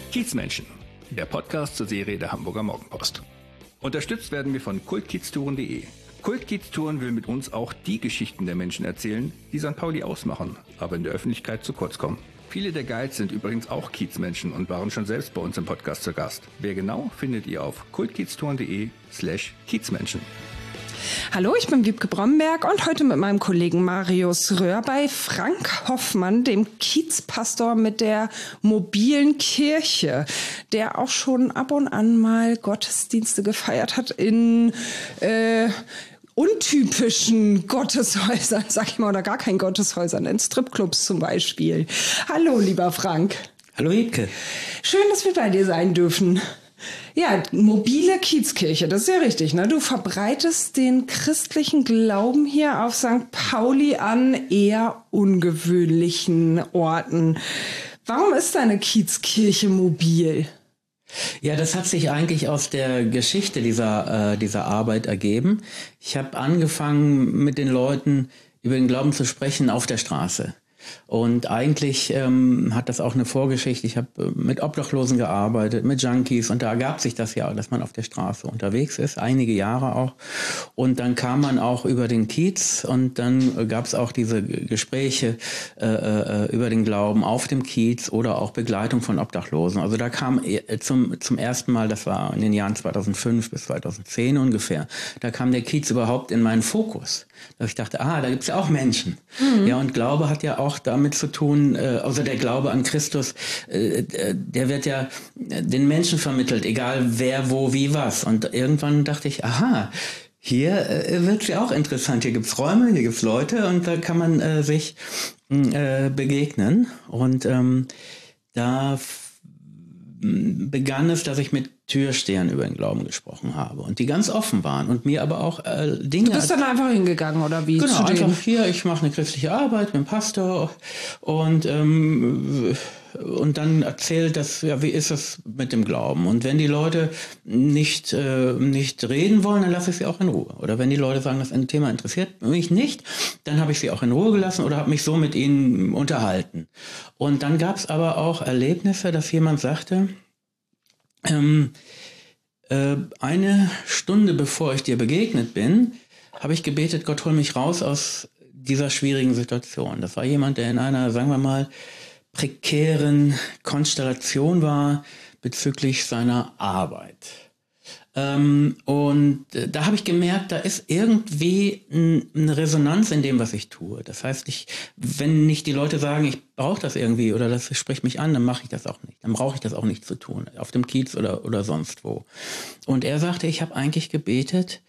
Kiezmenschen, der Podcast zur Serie der Hamburger Morgenpost. Unterstützt werden wir von kultkieztouren.de. Kultkieztouren will mit uns auch die Geschichten der Menschen erzählen, die St. Pauli ausmachen, aber in der Öffentlichkeit zu kurz kommen. Viele der Guides sind übrigens auch Kiezmenschen und waren schon selbst bei uns im Podcast zu Gast. Wer genau, findet ihr auf kultkieztouren.de/Kiezmenschen. Hallo, ich bin Wiebke Bromberg und heute mit meinem Kollegen Marius Röhr bei Frank Hoffmann, dem Kiezpastor mit der mobilen Kirche, der auch schon ab und an mal Gottesdienste gefeiert hat in untypischen Gotteshäusern, sag ich mal, oder gar kein Gotteshäusern, in Stripclubs zum Beispiel. Hallo, lieber Frank. Hallo, Wiebke. Schön, dass wir bei dir sein dürfen. Ja, mobile Kiezkirche, das ist ja richtig, ne? Du verbreitest den christlichen Glauben hier auf St. Pauli an eher ungewöhnlichen Orten. Warum ist deine Kiezkirche mobil? Ja, das hat sich eigentlich aus der Geschichte dieser Arbeit ergeben. Ich habe angefangen, mit den Leuten über den Glauben zu sprechen auf der Straße. Und eigentlich hat das auch eine Vorgeschichte. Ich habe mit Obdachlosen gearbeitet, mit Junkies, und da ergab sich das ja, dass man auf der Straße unterwegs ist, einige Jahre auch. Und dann kam man auch über den Kiez, und dann gab es auch diese Gespräche über den Glauben auf dem Kiez oder auch Begleitung von Obdachlosen. Also da kam zum ersten Mal, das war in den Jahren 2005 bis 2010 ungefähr, da kam der Kiez überhaupt in meinen Fokus. Dass ich dachte, da gibt's ja auch Menschen. Mhm. Ja, und Glaube hat ja auch damit zu tun, also der Glaube an Christus, der wird ja den Menschen vermittelt, egal wer, wo, wie, was. Und irgendwann dachte ich, hier wird's ja auch interessant. Hier gibt's Räume, hier gibt's Leute, und da kann man sich begegnen. Und da begann es, dass ich mit Türstehern über den Glauben gesprochen habe und die ganz offen waren und mir aber auch Dinge... Du bist dann einfach hingegangen, oder wie? Genau, einfach hier, ich mache eine christliche Arbeit, bin Pastor, und dann erzählt das, ja, wie ist es mit dem Glauben? Und wenn die Leute nicht reden wollen, dann lasse ich sie auch in Ruhe. Oder wenn die Leute sagen, das Thema interessiert mich nicht, dann habe ich sie auch in Ruhe gelassen oder habe mich so mit ihnen unterhalten. Und dann gab es aber auch Erlebnisse, dass jemand sagte, eine Stunde bevor ich dir begegnet bin, habe ich gebetet, Gott, hol mich raus aus dieser schwierigen Situation. Das war jemand, der in einer, sagen wir mal, prekären Konstellation war bezüglich seiner Arbeit. Und da habe ich gemerkt, da ist irgendwie eine Resonanz in dem, was ich tue. Das heißt, wenn nicht die Leute sagen, ich brauche das irgendwie oder das spricht mich an, dann mache ich das auch nicht. Dann brauche ich das auch nicht zu tun, auf dem Kiez oder sonst wo. Und er sagte, ich habe eigentlich gebetet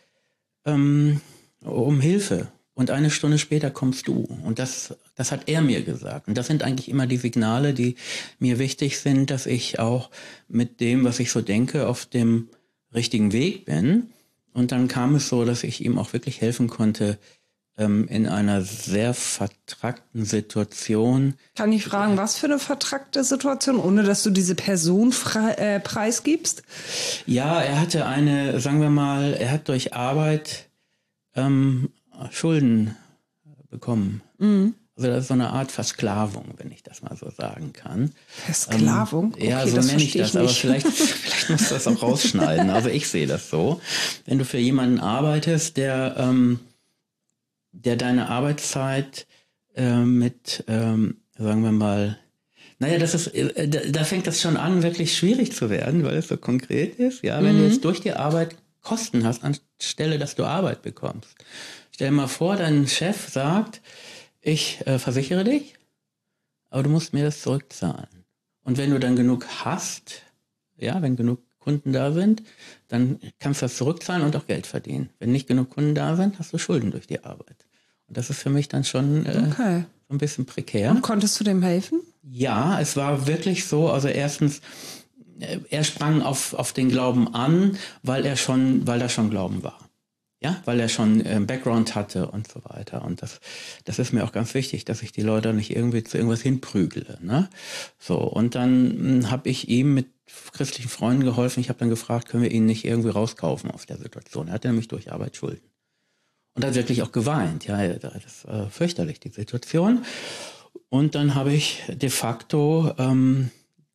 um Hilfe. Und eine Stunde später kommst du. Und das hat er mir gesagt. Und das sind eigentlich immer die Signale, die mir wichtig sind, dass ich auch mit dem, was ich so denke, auf dem richtigen Weg bin. Und dann kam es so, dass ich ihm auch wirklich helfen konnte in einer sehr vertrackten Situation. Kann ich fragen, was für eine vertrackte Situation, ohne dass du diese Person preisgibst? Ja, er hatte er hat durch Arbeit Schulden bekommen. Mhm. Also das ist so eine Art Versklavung, wenn ich das mal so sagen kann. Versklavung? Okay, ja, so nenne ich das, aber vielleicht musst du das auch rausschneiden. Also ich sehe das so. Wenn du für jemanden arbeitest, der deine Arbeitszeit mit, sagen wir mal, da fängt das schon an, wirklich schwierig zu werden, weil es so konkret ist. Ja, wenn du jetzt durch die Arbeit Kosten hast, anstelle, dass du Arbeit bekommst. Stell dir mal vor, dein Chef sagt, ich versichere dich, aber du musst mir das zurückzahlen. Und wenn du dann genug hast, ja, wenn genug Kunden da sind, dann kannst du das zurückzahlen und auch Geld verdienen. Wenn nicht genug Kunden da sind, hast du Schulden durch die Arbeit. Und das ist für mich dann schon so ein bisschen prekär. Und konntest du dem helfen? Ja, es war wirklich so. Also erstens, er sprang auf den Glauben an, weil da schon Glauben war. Ja, weil er schon Background hatte und so weiter. Und das ist mir auch ganz wichtig, dass ich die Leute nicht irgendwie zu irgendwas hinprügele. Ne? So, und dann habe ich ihm mit christlichen Freunden geholfen. Ich habe dann gefragt, können wir ihn nicht irgendwie rauskaufen aus der Situation. Er hatte nämlich durch Arbeit Schulden. Und er hat wirklich auch geweint. Ja, das war fürchterlich, die Situation. Und dann habe ich de facto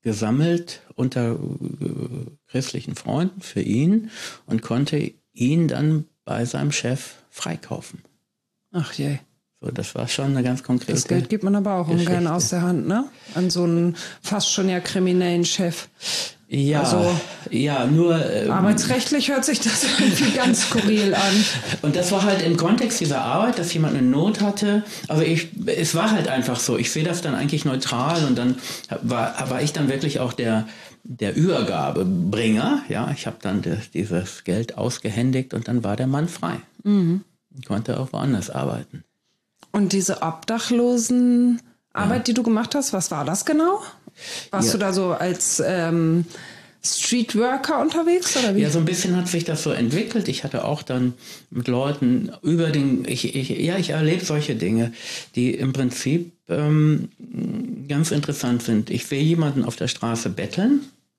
gesammelt unter christlichen Freunden für ihn und konnte ihn dann bei seinem Chef freikaufen. Ach je. So, das war schon eine ganz konkrete Das Geld gibt man aber auch ungern aus der Hand, ne? An so einen fast schon ja kriminellen Chef. Ja, also, ja, nur... arbeitsrechtlich hört sich das irgendwie ganz skurril an. Und das war halt im Kontext dieser Arbeit, dass jemand eine Not hatte. Also es war halt einfach so. Ich sehe das dann eigentlich neutral und dann war ich dann wirklich auch der Übergabebringer. Ja, ich habe dann dieses Geld ausgehändigt und dann war der Mann frei. Und konnte auch woanders arbeiten. Und diese Obdachlosenarbeit, die du gemacht hast, was war das genau? Warst du da so als Streetworker unterwegs oder wie? Ja, so ein bisschen hat sich das so entwickelt. Ich hatte auch dann mit Leuten ich erlebe solche Dinge, die im Prinzip ganz interessant sind. Ich sehe jemanden auf der Straße betteln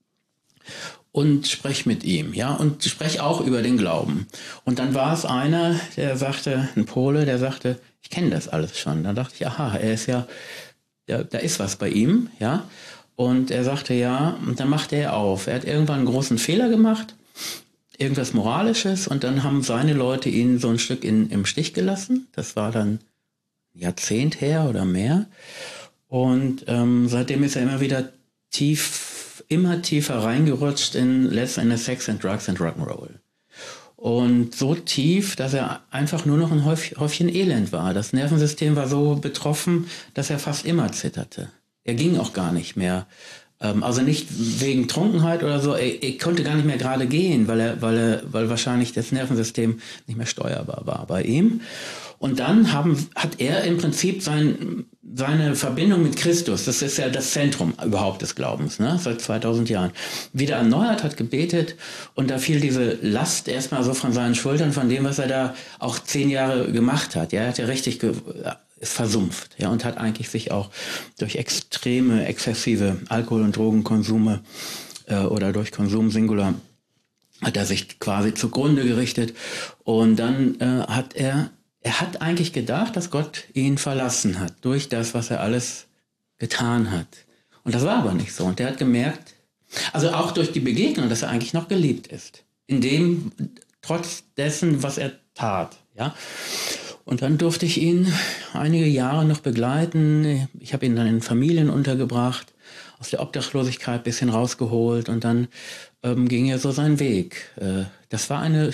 und spreche mit ihm, ja, und spreche auch über den Glauben. Und dann war es einer, ein Pole, der sagte, ich kenne das alles schon. Dann dachte ich, aha, er ist ja, da ist was bei ihm, ja. Und er sagte, ja, und dann machte er auf. Er hat irgendwann einen großen Fehler gemacht, irgendwas Moralisches, und dann haben seine Leute ihn so ein Stück im Stich gelassen. Das war dann ein Jahrzehnt her oder mehr. Und seitdem ist er immer wieder immer tiefer reingerutscht in letztendlich Sex and Drugs and Rock'n'Roll. Und so tief, dass er einfach nur noch ein Häufchen Elend war. Das Nervensystem war so betroffen, dass er fast immer zitterte. Er ging auch gar nicht mehr. Also nicht wegen Trunkenheit oder so. Er konnte gar nicht mehr gerade gehen, weil wahrscheinlich das Nervensystem nicht mehr steuerbar war bei ihm. Und dann hat er im Prinzip seine Verbindung mit Christus, das ist ja das Zentrum überhaupt des Glaubens, ne, seit 2000 Jahren, wieder erneuert, hat gebetet, und da fiel diese Last erstmal so von seinen Schultern, von dem, was er da auch 10 Jahre gemacht hat. Ja, er hat ja richtig versumpft, ja, und hat eigentlich sich auch durch exzessive Alkohol- und Drogenkonsume oder durch Konsum Singular hat er sich quasi zugrunde gerichtet. Und dann hat er eigentlich gedacht, dass Gott ihn verlassen hat durch das, was er alles getan hat. Und das war aber nicht so. Und er hat gemerkt, also auch durch die Begegnung, dass er eigentlich noch geliebt ist. Trotz dessen, was er tat, ja. Und dann durfte ich ihn einige Jahre noch begleiten. Ich habe ihn dann in Familien untergebracht, aus der Obdachlosigkeit ein bisschen rausgeholt, und dann ging er so seinen Weg. Das war ein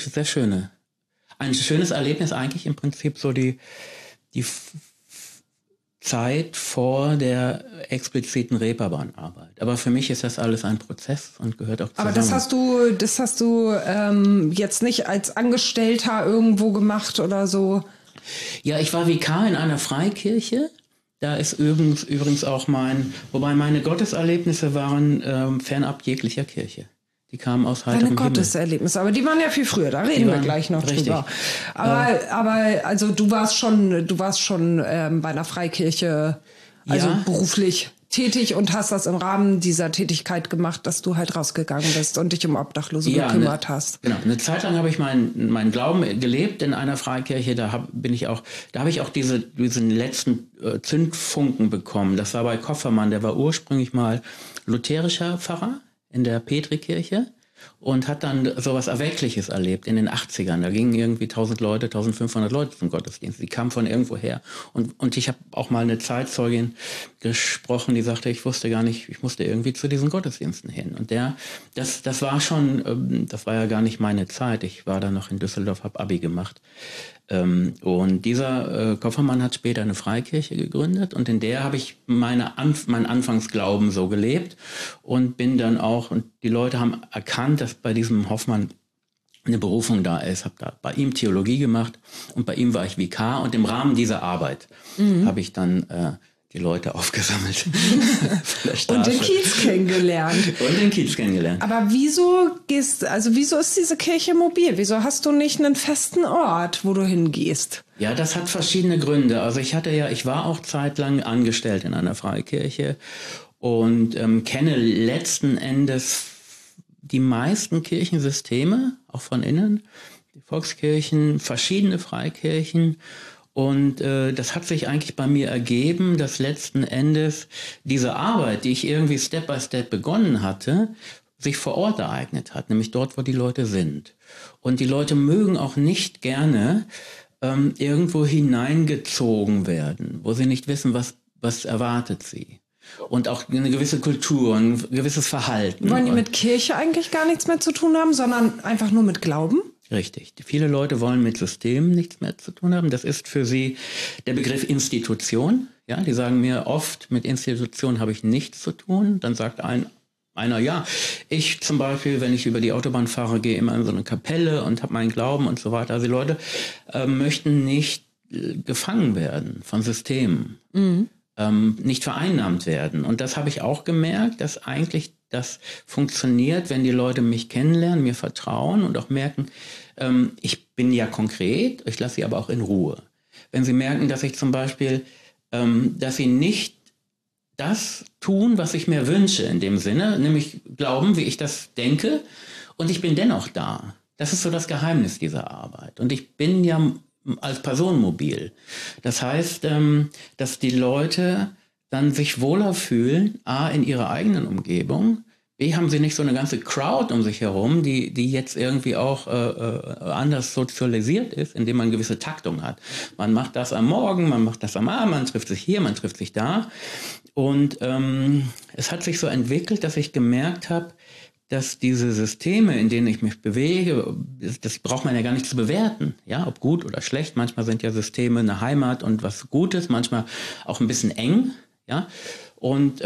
schönes Erlebnis, eigentlich im Prinzip so die Zeit vor der expliziten Reeperbahnarbeit. Aber für mich ist das alles ein Prozess und gehört auch zusammen. Aber das hast du jetzt nicht als Angestellter irgendwo gemacht oder so? Ja, ich war Vikar in einer Freikirche. Da ist übrigens auch wobei meine Gotteserlebnisse waren fernab jeglicher Kirche. Die kamen aus heiterem Himmel. Deine Gotteserlebnisse, aber die waren ja viel früher, da reden wir gleich noch drüber. Aber also du warst schon bei einer Freikirche, also beruflich tätig, und hast das im Rahmen dieser Tätigkeit gemacht, dass du halt rausgegangen bist und dich um Obdachlose gekümmert hast. Genau, eine Zeit lang habe ich meinen Glauben gelebt in einer Freikirche. Da habe ich auch diesen letzten Zündfunken bekommen. Das war bei Koffermann, der war ursprünglich mal lutherischer Pfarrer in der Petrikirche und hat dann sowas Erweckliches erlebt in den 80ern. Da gingen irgendwie 1500 Leute zum Gottesdienst. Die kamen von irgendwo her. Und ich habe auch mal eine Zeitzeugin gesprochen, die sagte, ich wusste gar nicht, ich musste irgendwie zu diesen Gottesdiensten hin. Und das war schon, das war ja gar nicht meine Zeit. Ich war da noch in Düsseldorf, habe Abi gemacht. Und dieser Koffermann hat später eine Freikirche gegründet, und in der habe ich meinen Anfangsglauben so gelebt und bin dann auch, und die Leute haben erkannt, dass bei diesem Hoffmann eine Berufung da ist, habe da bei ihm Theologie gemacht, und bei ihm war ich Vikar, und im Rahmen dieser Arbeit habe ich dann die Leute aufgesammelt. Von der Straße. Und den Kiez kennengelernt. Aber wieso ist diese Kirche mobil? Wieso hast du nicht einen festen Ort, wo du hingehst? Ja, das hat verschiedene Gründe. Also ich war auch zeitlang angestellt in einer Freikirche und kenne letzten Endes die meisten Kirchensysteme, auch von innen, die Volkskirchen, verschiedene Freikirchen. Und das hat sich eigentlich bei mir ergeben, dass letzten Endes diese Arbeit, die ich irgendwie Step by Step begonnen hatte, sich vor Ort ereignet hat, nämlich dort, wo die Leute sind. Und die Leute mögen auch nicht gerne irgendwo hineingezogen werden, wo sie nicht wissen, was erwartet sie. Und auch eine gewisse Kultur, ein gewisses Verhalten. Wollen die mit Kirche eigentlich gar nichts mehr zu tun haben, sondern einfach nur mit Glauben? Richtig. Viele Leute wollen mit Systemen nichts mehr zu tun haben. Das ist für sie der Begriff Institution. Ja, die sagen mir oft, mit Institution habe ich nichts zu tun. Dann sagt einer, ja, ich zum Beispiel, wenn ich über die Autobahn fahre, gehe immer in so eine Kapelle und habe meinen Glauben und so weiter. Also die Leute möchten nicht gefangen werden von Systemen, nicht vereinnahmt werden. Und das habe ich auch gemerkt, dass eigentlich das funktioniert, wenn die Leute mich kennenlernen, mir vertrauen und auch merken, ich bin ja konkret, ich lasse sie aber auch in Ruhe. Wenn sie merken, dass ich zum Beispiel, dass sie nicht das tun, was ich mir wünsche in dem Sinne, nämlich glauben, wie ich das denke, und ich bin dennoch da. Das ist so das Geheimnis dieser Arbeit. Und ich bin ja als Person mobil. Das heißt, dass die Leute dann sich wohler fühlen, A, in ihrer eigenen Umgebung, B, haben sie nicht so eine ganze Crowd um sich herum, die jetzt irgendwie auch anders sozialisiert ist, indem man eine gewisse Taktung hat. Man macht das am Morgen, man macht das am Abend, man trifft sich hier, man trifft sich da. Und es hat sich so entwickelt, dass ich gemerkt habe, dass diese Systeme, in denen ich mich bewege, das braucht man ja gar nicht zu bewerten, ja, ob gut oder schlecht. Manchmal sind ja Systeme eine Heimat und was Gutes, manchmal auch ein bisschen eng, ja. Und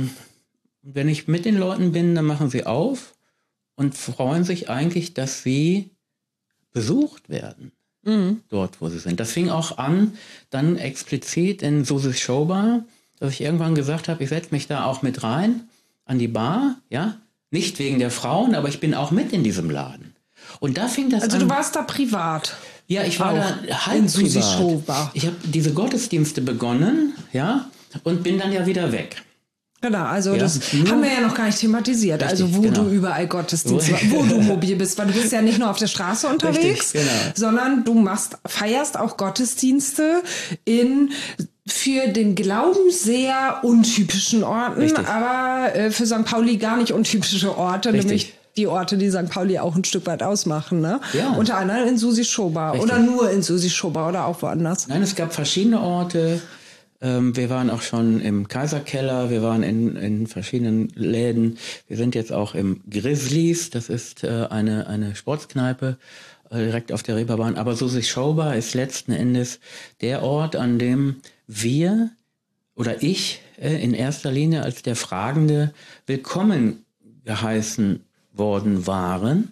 wenn ich mit den Leuten bin, dann machen sie auf und freuen sich eigentlich, dass sie besucht werden, dort, wo sie sind. Das fing auch an, dann explizit in Susis Showbar, dass ich irgendwann gesagt habe, ich setze mich da auch mit rein an die Bar, ja. Nicht wegen der Frauen, aber ich bin auch mit in diesem Laden. Und da fing das an. Also du warst da privat? Ja, ich war da halb in Susis privat. Showbar. Ich habe diese Gottesdienste begonnen, ja, und bin dann ja wieder weg. Genau, also Ja, das haben wir ja noch gar nicht thematisiert. Richtig, also wo genau. du überall Gottesdienst, wo du mobil bist, weil du bist ja nicht nur auf der Straße unterwegs, Richtig, genau. sondern du feierst auch Gottesdienste in für den Glauben sehr untypischen Orten, Richtig. aber für St. Pauli gar nicht untypische Orte, Richtig. nämlich die Orte, die St. Pauli auch ein Stück weit ausmachen. Ne? Ja. Unter anderem in Susis Showbar Richtig. oder nur in Susis Showbar oder auch woanders. Nein, es gab verschiedene Orte. Wir waren auch schon im Kaiserkeller, wir waren in verschiedenen Läden. Wir sind jetzt auch im Grizzlies, das ist eine Sportskneipe direkt auf der Reeperbahn. Aber Susis Showbar ist letzten Endes der Ort, an dem wir oder ich in erster Linie als der Fragende willkommen geheißen worden waren.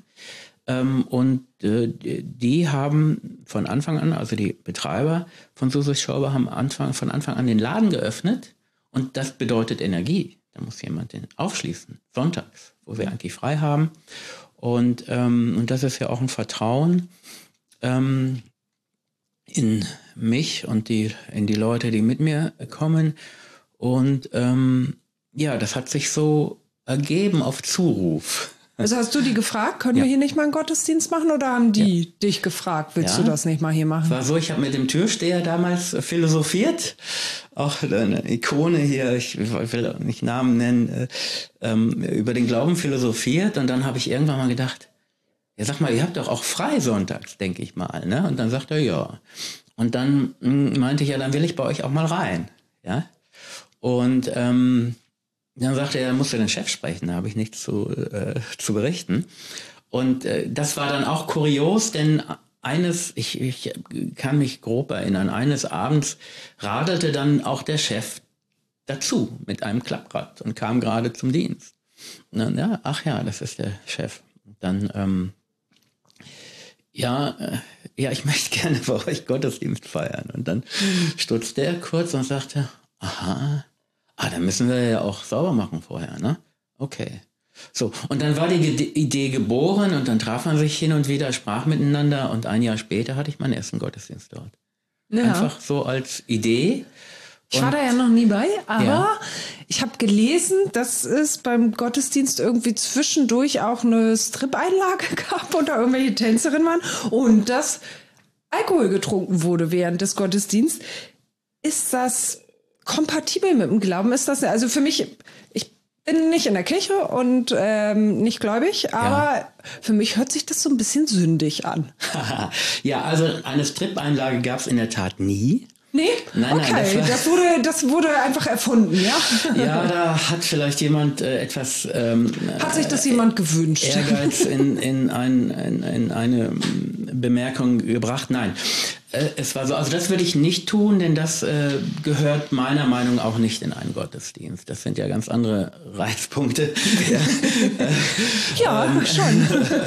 Und die haben von Anfang an, also die Betreiber von Susis Showbar haben von Anfang an den Laden geöffnet. Und das bedeutet Energie. Da muss jemand den aufschließen, sonntags, wo wir eigentlich frei haben. Und das ist ja auch ein Vertrauen in mich und in die Leute, die mit mir kommen. Und ja, das hat sich so ergeben auf Zuruf. Also hast du die gefragt, können wir hier nicht mal einen Gottesdienst machen, oder haben die dich gefragt, willst du das nicht mal hier machen? War so, ich habe mit dem Türsteher damals philosophiert, auch eine Ikone hier, ich will nicht Namen nennen, über den Glauben philosophiert, und dann habe ich irgendwann mal gedacht, ja, sag mal, ihr habt doch auch frei sonntags, denke ich mal, ne? Und dann sagt er, ja. Und dann meinte ich, ja, dann will ich bei euch auch mal rein, ja. Und dann sagte er, musst du den Chef sprechen, da habe ich nichts zu berichten. Und das war dann auch kurios, denn ich kann mich grob erinnern, eines Abends radelte dann auch der Chef dazu mit einem Klapprad und kam gerade zum Dienst. Und dann, ja, ach ja, das ist der Chef. Dann, ich möchte gerne bei euch Gottesdienst feiern. Und dann stutzte er kurz und sagte, aha, dann müssen wir ja auch sauber machen vorher, ne? Okay. So, und dann war die Idee geboren und dann traf man sich hin und wieder, sprach miteinander, und ein Jahr später hatte ich meinen ersten Gottesdienst dort. Ja. Einfach so als Idee. Ich war da ja noch nie bei, aber ich habe gelesen, dass es beim Gottesdienst irgendwie zwischendurch auch eine Strip-Einlage gab und da irgendwelche Tänzerinnen waren und das Alkohol getrunken wurde während des Gottesdienstes. Ist das kompatibel mit dem Glauben? Ist das, also für mich, ich bin nicht in der Kirche und nicht gläubig, aber für mich hört sich das so ein bisschen sündig an. Ja, also eine Strip-Einlage gab es in der Tat nie. Nee? Nein, okay, das wurde einfach erfunden, ja? Ja, da hat vielleicht jemand etwas hat sich das jemand gewünscht? Ehrgeiz in eine Bemerkung gebracht. Nein, es war so, also das würde ich nicht tun, denn das gehört meiner Meinung nach auch nicht in einen Gottesdienst. Das sind ja ganz andere Reizpunkte. Ja, schon.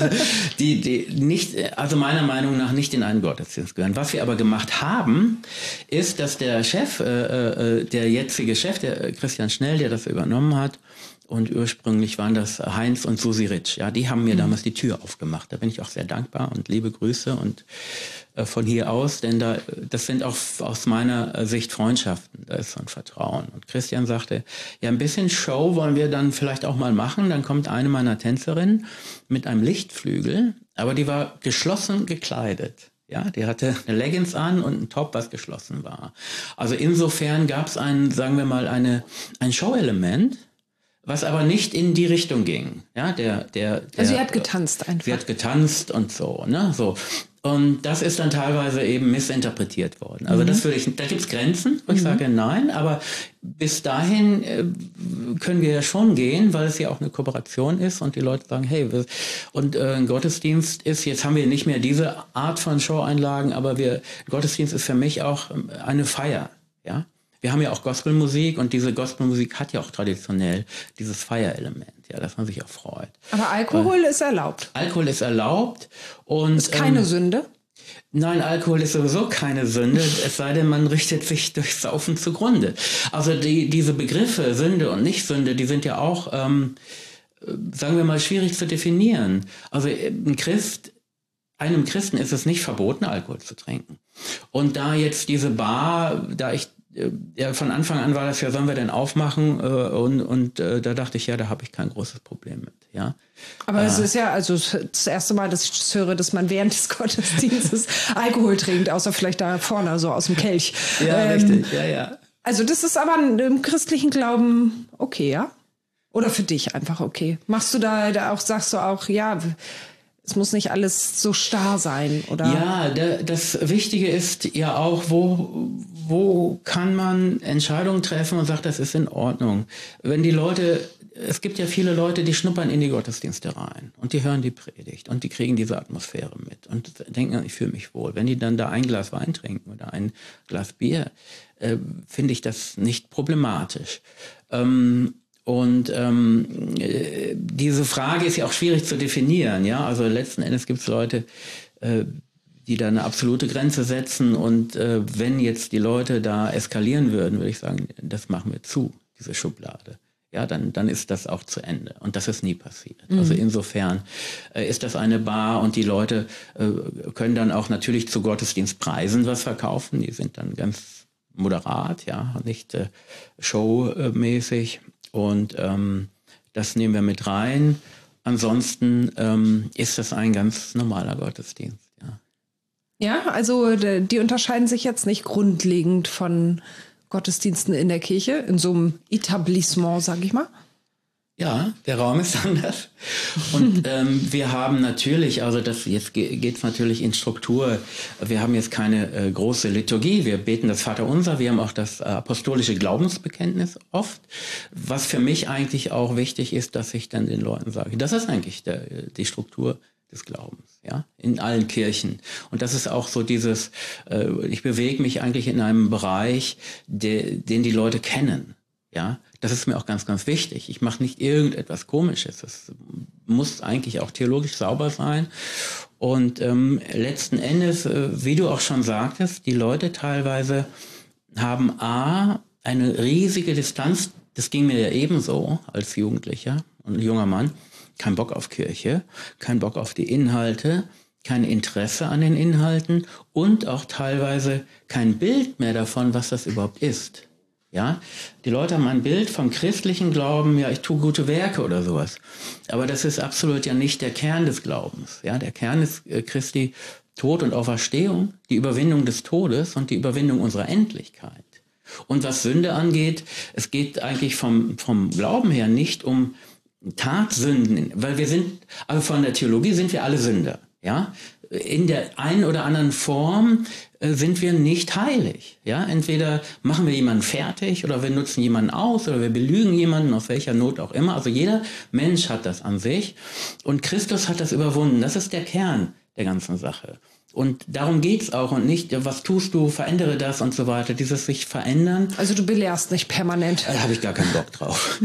Die nicht, also meiner Meinung nach nicht in einen Gottesdienst gehören. Was wir aber gemacht haben, ist, dass der Chef, der jetzige Chef, der Christian Schnell, der das übernommen hat, und ursprünglich waren das Heinz und Susi Ritsch. Ja, die haben mir damals die Tür aufgemacht. Da bin ich auch sehr dankbar und liebe Grüße und von hier aus, denn das sind auch aus meiner Sicht Freundschaften. Da ist so ein Vertrauen. Und Christian sagte, ja, ein bisschen Show wollen wir dann vielleicht auch mal machen. Dann kommt eine meiner Tänzerinnen mit einem Lichtflügel, aber die war geschlossen gekleidet. Ja, die hatte eine Leggings an und ein Top, was geschlossen war. Also insofern gab es sagen wir mal, ein Show-Element, was aber nicht in die Richtung ging. Ja, also sie hat getanzt einfach. Sie hat getanzt und so, ne, so. Und das ist dann teilweise eben missinterpretiert worden. Also da gibt's Grenzen, wo ich sage nein, aber bis dahin können wir ja schon gehen, weil es ja auch eine Kooperation ist und die Leute sagen, hey, ein Gottesdienst ist, jetzt haben wir nicht mehr diese Art von Show-Einlagen, aber Gottesdienst ist für mich auch eine Feier, ja. Wir haben ja auch Gospelmusik und diese Gospelmusik hat ja auch traditionell dieses Feierelement, ja, dass man sich auch freut. Aber Alkohol ist erlaubt. Alkohol ist erlaubt und ist keine Sünde? Nein, Alkohol ist sowieso keine Sünde, es sei denn, man richtet sich durch Saufen zugrunde. Also diese Begriffe Sünde und Nicht-Sünde, die sind ja auch, sagen wir mal, schwierig zu definieren. Also einem Christen ist es nicht verboten, Alkohol zu trinken. Und da jetzt diese Bar, von Anfang an war das ja, sollen wir denn aufmachen? Da dachte ich, ja, da habe ich kein großes Problem mit. Ja. Aber es ist ja also das erste Mal, dass ich höre, dass man während des Gottesdienstes Alkohol trinkt, außer vielleicht da vorne, so aus dem Kelch. Ja, richtig, ja. Also das ist aber im christlichen Glauben okay, ja? Oder für dich einfach okay? Machst du da auch, sagst du auch, ja, es muss nicht alles so starr sein, oder? Ja, das Wichtige ist ja auch, wo kann man Entscheidungen treffen und sagt, das ist in Ordnung. Es gibt ja viele Leute, die schnuppern in die Gottesdienste rein und die hören die Predigt und die kriegen diese Atmosphäre mit und denken, ich fühle mich wohl. Wenn die dann da ein Glas Wein trinken oder ein Glas Bier, finde ich das nicht problematisch. Diese Frage ist ja auch schwierig zu definieren, ja. Also letzten Endes gibt es Leute, die da eine absolute Grenze setzen und wenn jetzt die Leute da eskalieren würden, würde ich sagen, das machen wir zu, diese Schublade. Ja, dann ist das auch zu Ende. Und das ist nie passiert. Also insofern ist das eine Bar und die Leute können dann auch natürlich zu Gottesdienstpreisen was verkaufen. Die sind dann ganz moderat, ja, nicht showmäßig. Und das nehmen wir mit rein. Ansonsten ist das ein ganz normaler Gottesdienst. Ja, ja, also die unterscheiden sich jetzt nicht grundlegend von Gottesdiensten in der Kirche, in so einem Etablissement, sag ich mal. Ja, der Raum ist anders. Und wir haben natürlich, also jetzt geht's natürlich in Struktur. Wir haben jetzt keine große Liturgie. Wir beten das Vaterunser. Wir haben auch das apostolische Glaubensbekenntnis oft. Was für mich eigentlich auch wichtig ist, dass ich dann den Leuten sage, das ist eigentlich die Struktur des Glaubens, ja, in allen Kirchen. Und das ist auch so dieses, ich bewege mich eigentlich in einem Bereich, den die Leute kennen, ja. Das ist mir auch ganz, ganz wichtig. Ich mache nicht irgendetwas Komisches. Das muss eigentlich auch theologisch sauber sein. Und letzten Endes, wie du auch schon sagtest, die Leute teilweise haben eine riesige Distanz. Das ging mir ja ebenso als Jugendlicher und junger Mann. Kein Bock auf Kirche, kein Bock auf die Inhalte, kein Interesse an den Inhalten und auch teilweise kein Bild mehr davon, was das überhaupt ist. Ja, die Leute haben ein Bild vom christlichen Glauben, ja, ich tue gute Werke oder sowas. Aber das ist absolut ja nicht der Kern des Glaubens. Ja, der Kern des Christi Tod und Auferstehung, die Überwindung des Todes und die Überwindung unserer Endlichkeit. Und was Sünde angeht, es geht eigentlich vom Glauben her nicht um Tatsünden, weil also von der Theologie sind wir alle Sünder, ja. In der einen oder anderen Form sind wir nicht heilig, ja. Entweder machen wir jemanden fertig oder wir nutzen jemanden aus oder wir belügen jemanden, aus welcher Not auch immer. Also jeder Mensch hat das an sich und Christus hat das überwunden. Das ist der Kern der ganzen Sache. Und darum geht's auch und nicht, was tust du, verändere das und so weiter, dieses sich verändern. Also du belehrst nicht permanent. Da habe ich gar keinen Bock drauf.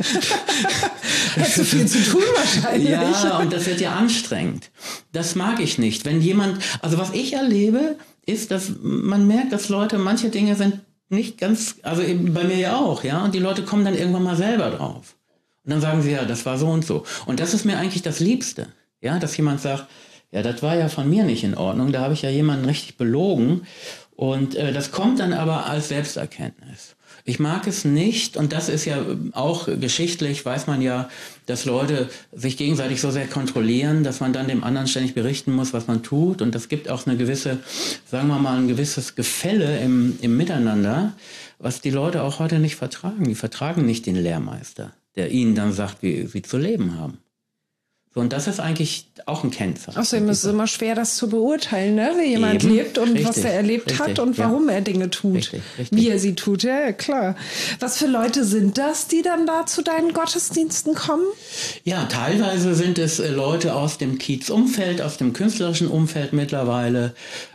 Hast du viel zu tun wahrscheinlich. Ja, und das wird ja anstrengend. Das mag ich nicht. Wenn jemand, also was ich erlebe, ist, dass man merkt, dass Leute, manche Dinge sind nicht ganz, also eben bei mir ja auch, ja, und die Leute kommen dann irgendwann mal selber drauf. Und dann sagen sie, ja, das war so und so. Und das ist mir eigentlich das Liebste, ja, dass jemand sagt, ja, das war ja von mir nicht in Ordnung, da habe ich ja jemanden richtig belogen und das kommt dann aber als Selbsterkenntnis. Ich mag es nicht und das ist ja auch geschichtlich, weiß man ja, dass Leute sich gegenseitig so sehr kontrollieren, dass man dann dem anderen ständig berichten muss, was man tut und das gibt auch eine gewisse, sagen wir mal, ein gewisses Gefälle im Miteinander, was die Leute auch heute nicht vertragen. Die vertragen nicht den Lehrmeister, der ihnen dann sagt, wie sie zu leben haben. So, und das ist eigentlich auch ein Kennzeichen. Außerdem ist es immer schwer, das zu beurteilen, ne? Wie jemand lebt und richtig, was er erlebt hat und warum er Dinge tut, richtig. Wie er sie tut. Ja, klar. Was für Leute sind das, die dann da zu deinen Gottesdiensten kommen? Ja, teilweise sind es Leute aus dem Kiez-Umfeld, aus dem künstlerischen Umfeld mittlerweile,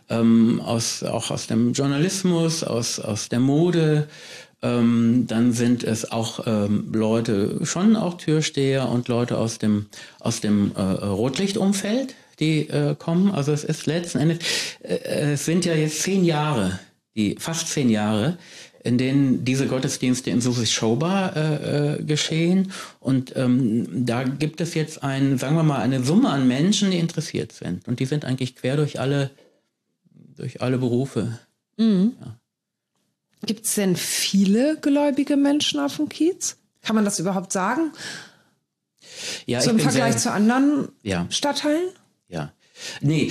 auch aus dem Journalismus, aus der Mode. Dann sind es auch Leute, schon auch Türsteher und Leute aus dem Rotlichtumfeld, die kommen. Also es ist letzten Endes, es sind ja jetzt fast 10 Jahre, in denen diese Gottesdienste in Susis Showbar geschehen. Und da gibt es jetzt sagen wir mal, eine Summe an Menschen, die interessiert sind. Und die sind eigentlich quer durch alle Berufe. Mhm. Ja. Gibt es denn viele gläubige Menschen auf dem Kiez? Kann man das überhaupt sagen? Ja, so im Vergleich zu anderen Stadtteilen? Ja. Nee.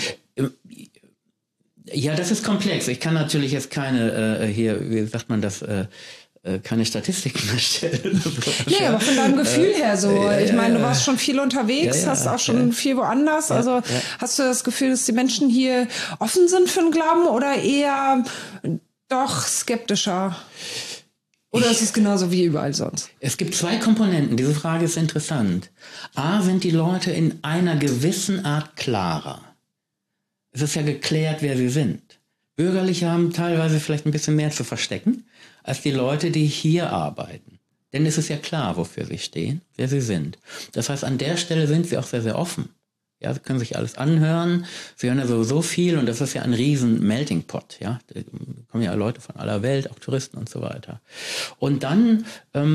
Ja, das ist komplex. Ich kann natürlich jetzt keine, wie sagt man das, keine Statistiken erstellen. Nee, aber von deinem Gefühl her so. Ich meine, du warst schon viel unterwegs, hast auch schon viel woanders. Also hast du das Gefühl, dass die Menschen hier offen sind für den Glauben oder eher doch skeptischer? Oder ist es genauso wie überall sonst? Es gibt 2 Komponenten. Diese Frage ist interessant. A, sind die Leute in einer gewissen Art klarer. Es ist ja geklärt, wer sie sind. Bürgerliche haben teilweise vielleicht ein bisschen mehr zu verstecken, als die Leute, die hier arbeiten. Denn es ist ja klar, wofür sie stehen, wer sie sind. Das heißt, an der Stelle sind sie auch sehr, sehr offen. Ja, sie können sich alles anhören. Sie hören ja sowieso viel und das ist ja ein riesen Melting Pot. Ja, da kommen ja Leute von aller Welt, auch Touristen und so weiter. Und dann,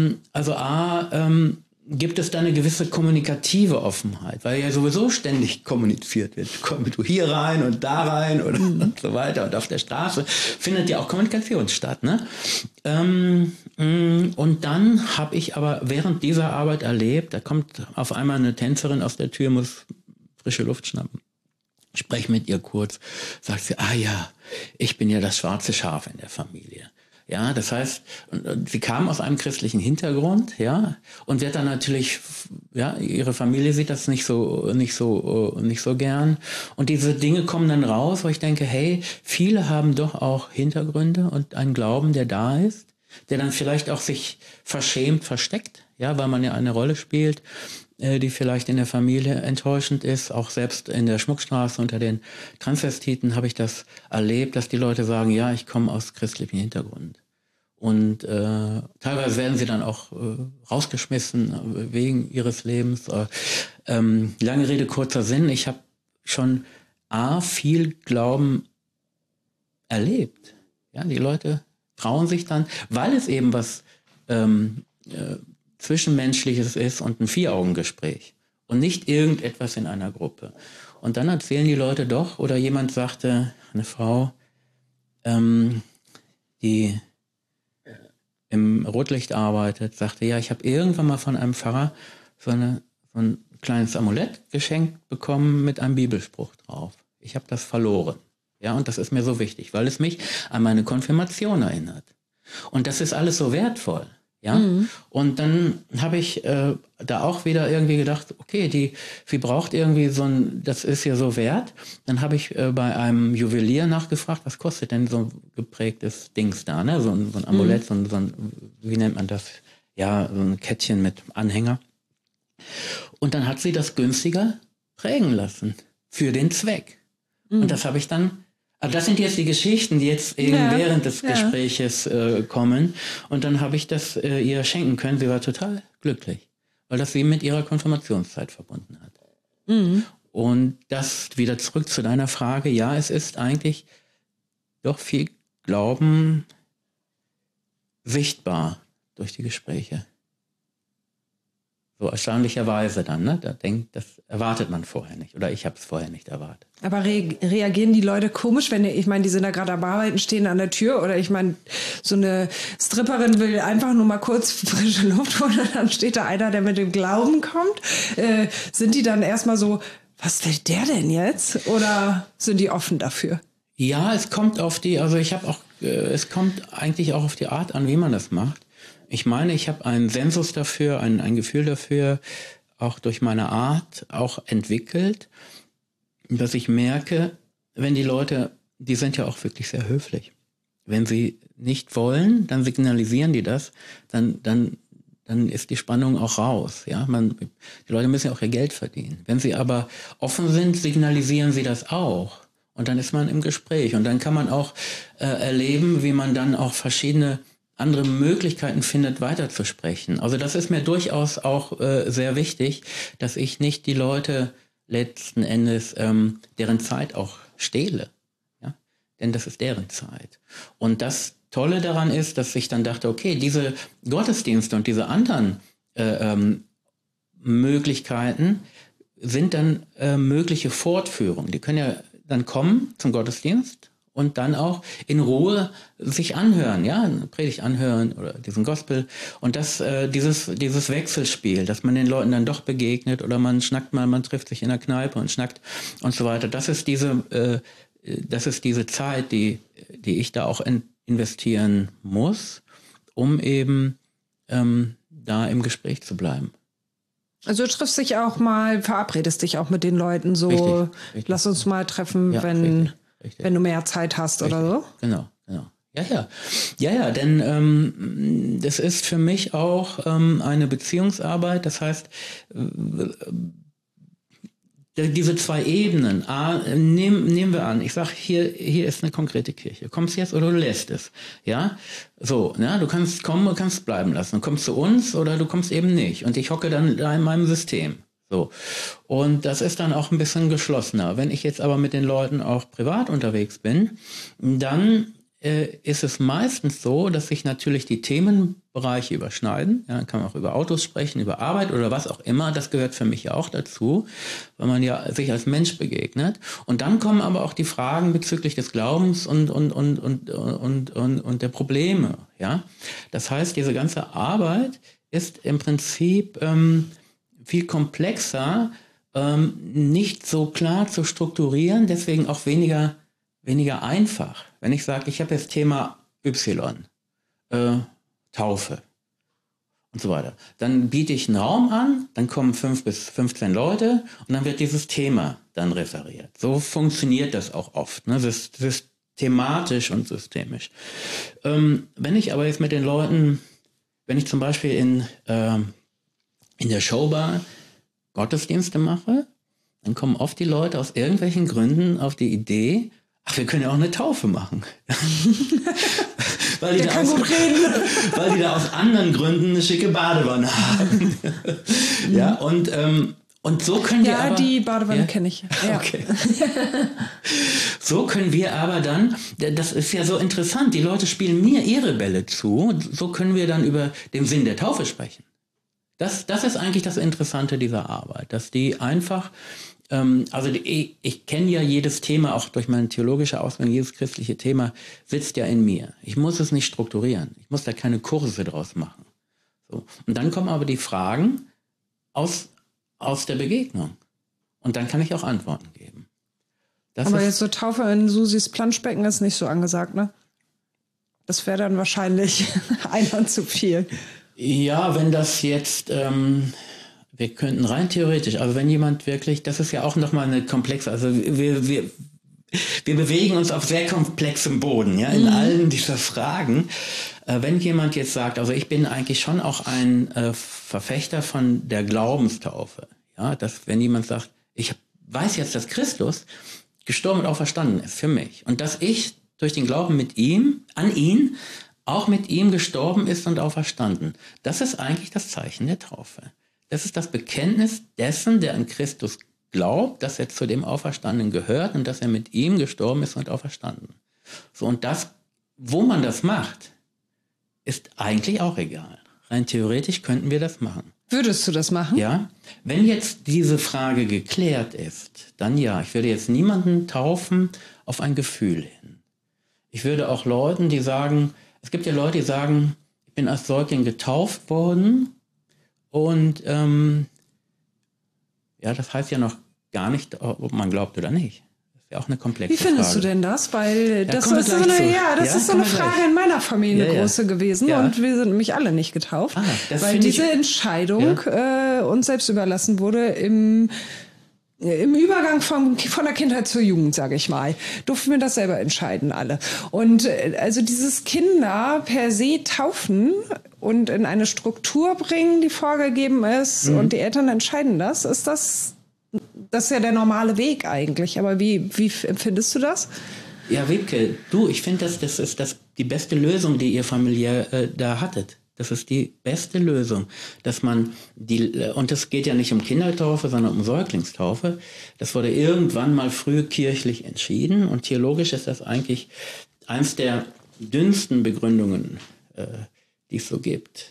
gibt es da eine gewisse kommunikative Offenheit, weil ja sowieso ständig kommuniziert wird. Komm du hier rein und da rein und so weiter. Und auf der Straße findet ja auch Kommunikation statt. Ne? Und dann habe ich aber während dieser Arbeit erlebt, da kommt auf einmal eine Tänzerin aus der Tür, muss frische Luft schnappen. Ich spreche mit ihr kurz, sagt sie, ich bin ja das schwarze Schaf in der Familie. Ja, das heißt, sie kam aus einem christlichen Hintergrund, ja, und wird dann natürlich, ja, ihre Familie sieht das nicht so gern. Und diese Dinge kommen dann raus, wo ich denke, hey, viele haben doch auch Hintergründe und einen Glauben, der da ist, der dann vielleicht auch sich verschämt versteckt, ja, weil man ja eine Rolle spielt, die vielleicht in der Familie enttäuschend ist. Auch selbst in der Schmuckstraße unter den Transvestiten habe ich das erlebt, dass die Leute sagen, ja, ich komme aus christlichem Hintergrund. Und teilweise werden sie dann auch rausgeschmissen wegen ihres Lebens. Lange Rede, kurzer Sinn. Ich habe schon viel Glauben erlebt. Ja, die Leute trauen sich dann, weil es eben was Zwischenmenschliches ist und ein Vier-Augen-Gespräch und nicht irgendetwas in einer Gruppe. Und dann erzählen die Leute doch, oder jemand sagte, eine Frau, die im Rotlicht arbeitet, sagte, ja, ich habe irgendwann mal von einem Pfarrer so ein kleines Amulett geschenkt bekommen mit einem Bibelspruch drauf. Ich habe das verloren. Ja, und das ist mir so wichtig, weil es mich an meine Konfirmation erinnert. Und das ist alles so wertvoll. Ja, und dann habe ich da auch wieder irgendwie gedacht, okay, sie braucht irgendwie das ist ja so wert. Dann habe ich bei einem Juwelier nachgefragt, was kostet denn so ein geprägtes Dings da, ne? So ein Amulett, so ein, wie nennt man das? Ja, so ein Kettchen mit Anhänger. Und dann hat sie das günstiger prägen lassen für den Zweck. Und das habe ich dann. Aber das sind jetzt die Geschichten, die jetzt eben während des Gespräches kommen. Und dann habe ich das ihr schenken können. Sie war total glücklich, weil das sie mit ihrer Konfirmationszeit verbunden hat. Und das wieder zurück zu deiner Frage. Ja, es ist eigentlich doch viel Glauben sichtbar durch die Gespräche. So erstaunlicherweise dann, ne? Das erwartet man vorher nicht. Oder ich habe es vorher nicht erwartet. Aber reagieren die Leute komisch, wenn ich meine, die sind da gerade am Arbeiten, stehen an der Tür, oder ich meine, so eine Stripperin will einfach nur mal kurz frische Luft holen und dann steht da einer, der mit dem Glauben kommt. Sind die dann erstmal so, was will der denn jetzt? Oder sind die offen dafür? Ja, es kommt es kommt eigentlich auch auf die Art an, wie man das macht. Ich meine, ich habe einen Sensus dafür, ein Gefühl dafür, auch durch meine Art auch entwickelt, dass ich merke, wenn die Leute, die sind ja auch wirklich sehr höflich. Wenn sie nicht wollen, dann signalisieren die das, dann ist die Spannung auch raus. Ja? Die Leute müssen ja auch ihr Geld verdienen. Wenn sie aber offen sind, signalisieren sie das auch. Und dann ist man im Gespräch. Und dann kann man auch erleben, wie man dann auch verschiedene andere Möglichkeiten findet, weiterzusprechen. Also das ist mir durchaus auch sehr wichtig, dass ich nicht die Leute letzten Endes deren Zeit auch stehle. Ja? Denn das ist deren Zeit. Und das Tolle daran ist, dass ich dann dachte, okay, diese Gottesdienste und diese anderen Möglichkeiten sind dann mögliche Fortführungen. Die können ja dann kommen zum Gottesdienst und dann auch in Ruhe sich anhören, ja, eine Predigt anhören oder diesen Gospel. Und dieses Wechselspiel, dass man den Leuten dann doch begegnet oder man schnackt mal, man trifft sich in der Kneipe und schnackt und so weiter. Das ist diese Zeit, die ich da auch investieren muss, um eben da im Gespräch zu bleiben. Also du triffst dich auch mal, verabredest dich auch mit den Leuten so, richtig. Lass uns mal treffen, ja, wenn du mehr Zeit hast, richtig. Oder so? Genau. Ja, denn das ist für mich auch eine Beziehungsarbeit. Das heißt, diese zwei Ebenen, nehmen wir an, ich sage, hier ist eine konkrete Kirche. Kommst jetzt oder du lässt es? Ja, so, ja, du kannst kommen und kannst bleiben lassen. Du kommst zu uns oder du kommst eben nicht. Und ich hocke dann da in meinem System. So. Und das ist dann auch ein bisschen geschlossener. Wenn ich jetzt aber mit den Leuten auch privat unterwegs bin, dann ist es meistens so, dass sich natürlich die Themenbereiche überschneiden. Ja, dann kann man auch über Autos sprechen, über Arbeit oder was auch immer. Das gehört für mich ja auch dazu, weil man ja sich als Mensch begegnet. Und dann kommen aber auch die Fragen bezüglich des Glaubens und der Probleme. Ja, das heißt, diese ganze Arbeit ist im Prinzip viel komplexer, nicht so klar zu strukturieren, deswegen auch weniger einfach. Wenn ich sage, ich habe jetzt Thema Y, Taufe und so weiter, dann biete ich einen Raum an, dann kommen 5 bis 15 Leute und dann wird dieses Thema dann referiert. So funktioniert das auch oft, ne? Systematisch und systemisch. Wenn ich aber jetzt mit den Leuten, wenn ich zum Beispiel in der Showbar Gottesdienste mache, dann kommen oft die Leute aus irgendwelchen Gründen auf die Idee, ach, wir können ja auch eine Taufe machen. weil die da aus anderen Gründen eine schicke Badewanne haben. Ja, und so können wir aber... Ja, die Badewanne kenne ich. Ja. Okay. So können wir aber dann, das ist ja so interessant, die Leute spielen mir ihre Bälle zu, so können wir dann über den Sinn der Taufe sprechen. Das ist eigentlich das Interessante dieser Arbeit, dass die einfach... ich kenne ja jedes Thema, auch durch meine theologische Ausbildung, jedes christliche Thema sitzt ja in mir. Ich muss es nicht strukturieren. Ich muss da keine Kurse draus machen. So. Und dann kommen aber die Fragen aus der Begegnung. Und dann kann ich auch Antworten geben. Aber jetzt so Taufe in Susis Planschbecken ist nicht so angesagt, ne? Das wäre dann wahrscheinlich einer zu viel. Ja, wenn das jetzt, wir könnten rein theoretisch, also wenn jemand wirklich, das ist ja auch nochmal eine komplexe, also wir bewegen uns auf sehr komplexem Boden, ja, in allen dieser Fragen. Wenn jemand jetzt sagt, also ich bin eigentlich schon auch ein Verfechter von der Glaubenstaufe, ja, dass wenn jemand sagt, ich weiß jetzt, dass Christus gestorben und auferstanden ist für mich und dass ich durch den Glauben an ihn, auch mit ihm gestorben ist und auferstanden. Das ist eigentlich das Zeichen der Taufe. Das ist das Bekenntnis dessen, der an Christus glaubt, dass er zu dem Auferstandenen gehört und dass er mit ihm gestorben ist und auferstanden. So, und das, wo man das macht, ist eigentlich auch egal. Rein theoretisch könnten wir das machen. Würdest du das machen? Ja. Wenn jetzt diese Frage geklärt ist, dann ja. Ich würde jetzt niemanden taufen auf ein Gefühl hin. Ich würde auch Leuten, die sagen, es gibt ja Leute, die sagen, ich bin als Säugling getauft worden und ja, das heißt ja noch gar nicht, ob man glaubt oder nicht. Das ist ja auch eine komplexe Frage. Wie findest du denn das? Weil das ist so eine Frage in meiner Familie große gewesen und wir sind nämlich alle nicht getauft, weil diese Entscheidung uns selbst überlassen wurde im Übergang von der Kindheit zur Jugend, sage ich mal, durften wir das selber entscheiden alle. Und also dieses Kinder per se taufen und in eine Struktur bringen, die vorgegeben ist und die Eltern entscheiden das, das ist ja der normale Weg eigentlich. Aber wie empfindest du das? Ja, Wiebke, ich finde, das ist die beste Lösung, die ihr familiär da hattet. Das ist die beste Lösung, dass man und es geht ja nicht um Kindertaufe, sondern um Säuglingstaufe. Das wurde irgendwann mal früh kirchlich entschieden und theologisch ist das eigentlich eins der dünnsten Begründungen, die es so gibt.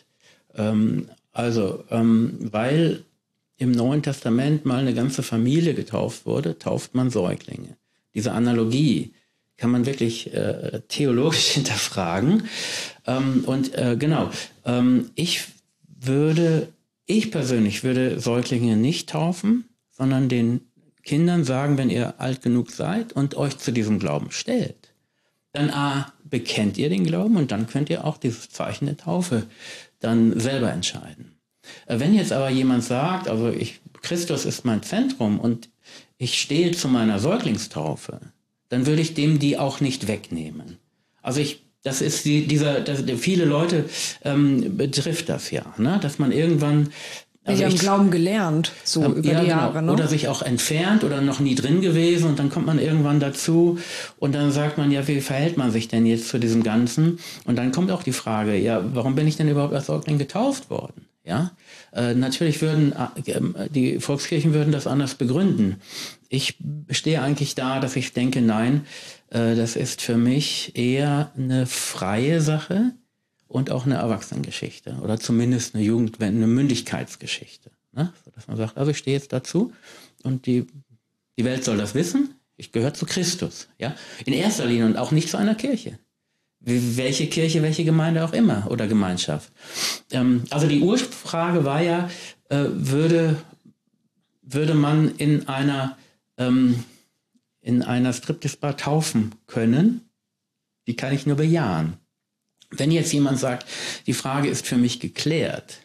Weil im Neuen Testament mal eine ganze Familie getauft wurde, tauft man Säuglinge. Diese Analogie kann man wirklich theologisch hinterfragen. Ich persönlich würde Säuglinge nicht taufen, sondern den Kindern sagen, wenn ihr alt genug seid und euch zu diesem Glauben stellt, dann bekennt ihr den Glauben und dann könnt ihr auch dieses Zeichen der Taufe dann selber entscheiden. Wenn jetzt aber jemand sagt, also Christus ist mein Zentrum und ich stehe zu meiner Säuglingstaufe, dann würde ich dem die auch nicht wegnehmen. Also das ist viele Leute betrifft das ja, ne? Dass man irgendwann die haben Glauben gelernt, über die Jahre. Ne? Oder sich auch entfernt oder noch nie drin gewesen und dann kommt man irgendwann dazu und dann sagt man, ja, wie verhält man sich denn jetzt zu diesem Ganzen? Und dann kommt auch die Frage, ja, warum bin ich denn überhaupt als Säugling getauft worden? Ja, natürlich die Volkskirchen würden das anders begründen. Ich stehe eigentlich da, dass ich denke, nein, das ist für mich eher eine freie Sache und auch eine Erwachsenengeschichte oder zumindest eine Mündigkeitsgeschichte. Ne? Dass man sagt, also ich stehe jetzt dazu und die Welt soll das wissen, ich gehöre zu Christus. Ja? In erster Linie und auch nicht zu einer Kirche. Welche Kirche, welche Gemeinde auch immer oder Gemeinschaft. Also die Urfrage war ja, würde man in einer Striptease-Bar taufen können? Die kann ich nur bejahen. Wenn jetzt jemand sagt, die Frage ist für mich geklärt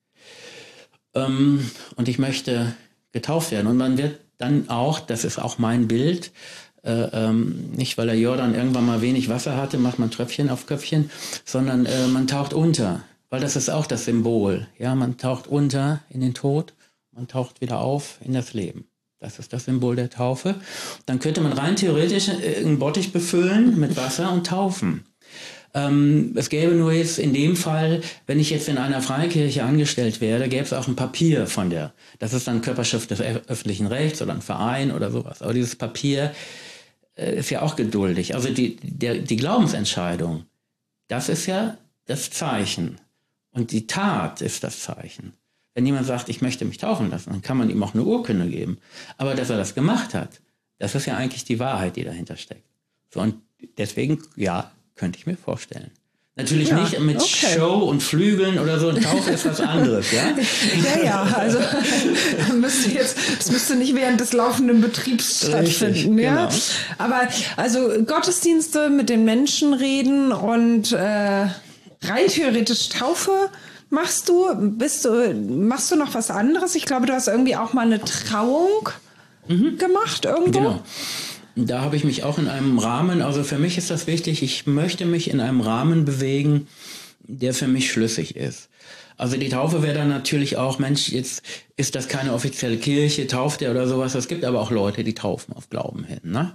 und ich möchte getauft werden und man wird dann auch, das ist auch mein Bild, nicht weil der Jordan irgendwann mal wenig Wasser hatte, macht man Tröpfchen auf Köpfchen, sondern man taucht unter, weil das ist auch das Symbol. Ja, man taucht unter in den Tod, man taucht wieder auf in das Leben. Das ist das Symbol der Taufe. Dann könnte man rein theoretisch einen Bottich befüllen mit Wasser und taufen. Es gäbe nur jetzt in dem Fall, wenn ich jetzt in einer Freikirche angestellt werde, gäbe es auch ein Papier das ist dann Körperschrift des öffentlichen Rechts oder ein Verein oder sowas. Aber dieses Papier ist ja auch geduldig. Also die Glaubensentscheidung, das ist ja das Zeichen. Und die Tat ist das Zeichen. Wenn jemand sagt, ich möchte mich taufen lassen, dann kann man ihm auch eine Urkunde geben. Aber dass er das gemacht hat, das ist ja eigentlich die Wahrheit, die dahinter steckt. So, und deswegen, ja, könnte ich mir vorstellen. Natürlich nicht mit Show und Flügeln oder so. Taufe ist was anderes, ja? Ja, also Das müsste nicht während des laufenden Betriebs stattfinden. Richtig, ja? genau. Aber also Gottesdienste, mit den Menschen reden und rein theoretisch Taufe machst du. Machst du noch was anderes? Ich glaube, du hast irgendwie auch mal eine Trauung gemacht irgendwo. Genau. Da habe ich mich auch in einem Rahmen, also für mich ist das wichtig, ich möchte mich in einem Rahmen bewegen, der für mich schlüssig ist. Also die Taufe wäre dann natürlich auch, Mensch, jetzt ist das keine offizielle Kirche, tauft er oder sowas. Es gibt aber auch Leute, die taufen auf Glauben hin. Ne?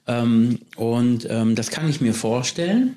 Das kann ich mir vorstellen.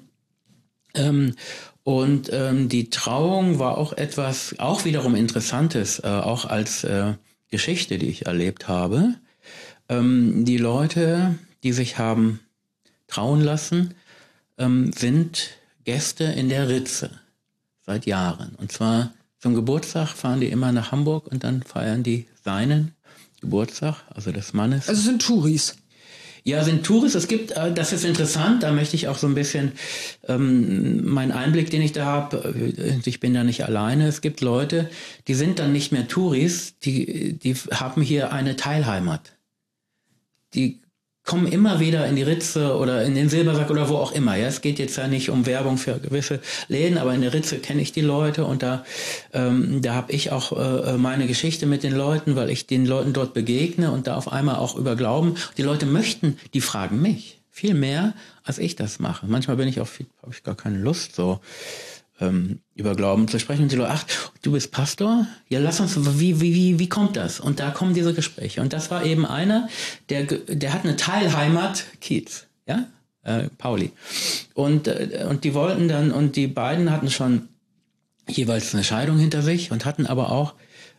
Die Trauung war auch etwas, auch wiederum Interessantes, auch als Geschichte, die ich erlebt habe. Die Leute, die sich haben trauen lassen, sind Gäste in der Ritze seit Jahren. Und zwar zum Geburtstag fahren die immer nach Hamburg und dann feiern die seinen Geburtstag, also des Mannes. Also sind Touris. Ja, sind Touris. Es gibt, das ist interessant, da möchte ich auch so ein bisschen meinen Einblick, den ich da habe, ich bin da nicht alleine. Es gibt Leute, die sind dann nicht mehr Touris, die haben hier eine Teilheimat. Die kommen immer wieder in die Ritze oder in den Silbersack oder wo auch immer. Ja, es geht jetzt ja nicht um Werbung für gewisse Läden, aber in der Ritze kenne ich die Leute und da habe ich auch meine Geschichte mit den Leuten, weil ich den Leuten dort begegne und da auf einmal auch über Glauben. Die Leute die fragen mich viel mehr, als ich das mache. Manchmal habe ich gar keine Lust, so über Glauben zu sprechen. Und die Leute, ach, du bist Pastor? Ja, lass uns, wie kommt das? Und da kommen diese Gespräche. Und das war eben einer, der hat eine Teilheimat, Kiez, ja, Pauli. Und die wollten dann, und die beiden hatten schon jeweils eine Scheidung hinter sich und hatten aber auch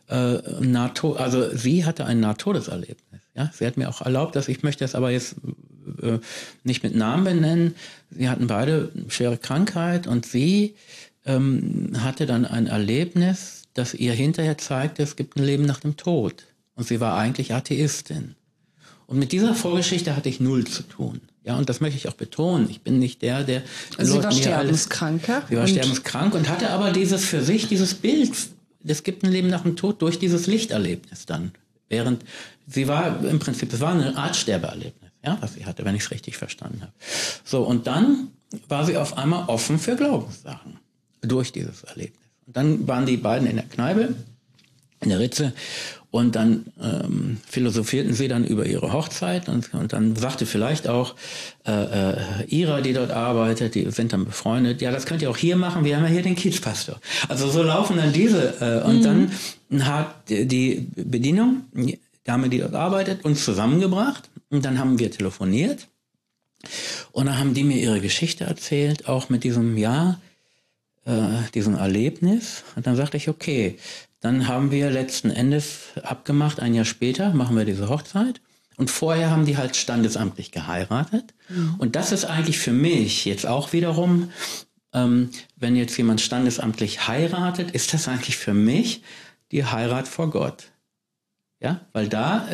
also sie hatte ein Nahtodeserlebnis. Ja, sie hat mir auch erlaubt, ich möchte das aber jetzt nicht mit Namen benennen. Sie hatten beide schwere Krankheit und sie hatte dann ein Erlebnis, das ihr hinterher zeigte, es gibt ein Leben nach dem Tod. Und sie war eigentlich Atheistin. Und mit dieser Vorgeschichte hatte ich null zu tun. Ja, und das möchte ich auch betonen. Ich bin nicht der also sie war sterbenskrank, ja? Sie war sterbenskrank und hatte aber dieses Bild, es gibt ein Leben nach dem Tod durch dieses Lichterlebnis dann. Während sie war im Prinzip, es war eine Art Sterbeerlebnis, ja, was sie hatte, wenn ich es richtig verstanden habe. So, und dann war sie auf einmal offen für Glaubenssachen durch dieses Erlebnis. Und dann waren die beiden in der Kneipe, in der Ritze, und dann philosophierten sie dann über ihre Hochzeit und dann sagte vielleicht auch Ira, die dort arbeitet, die sind dann befreundet, ja, das könnt ihr auch hier machen, wir haben ja hier den Kiezpastor. Also so laufen dann diese und dann hat die Bedienung, die Dame, die dort arbeitet, uns zusammengebracht und dann haben wir telefoniert und dann haben die mir ihre Geschichte erzählt, auch mit diesem diesem Erlebnis. Und dann sagte ich, okay, dann haben wir letzten Endes abgemacht, ein Jahr später machen wir diese Hochzeit. Und vorher haben die halt standesamtlich geheiratet. Mhm. Und das ist eigentlich für mich jetzt auch wiederum, wenn jetzt jemand standesamtlich heiratet, ist das eigentlich für mich die Heirat vor Gott. Ja, weil da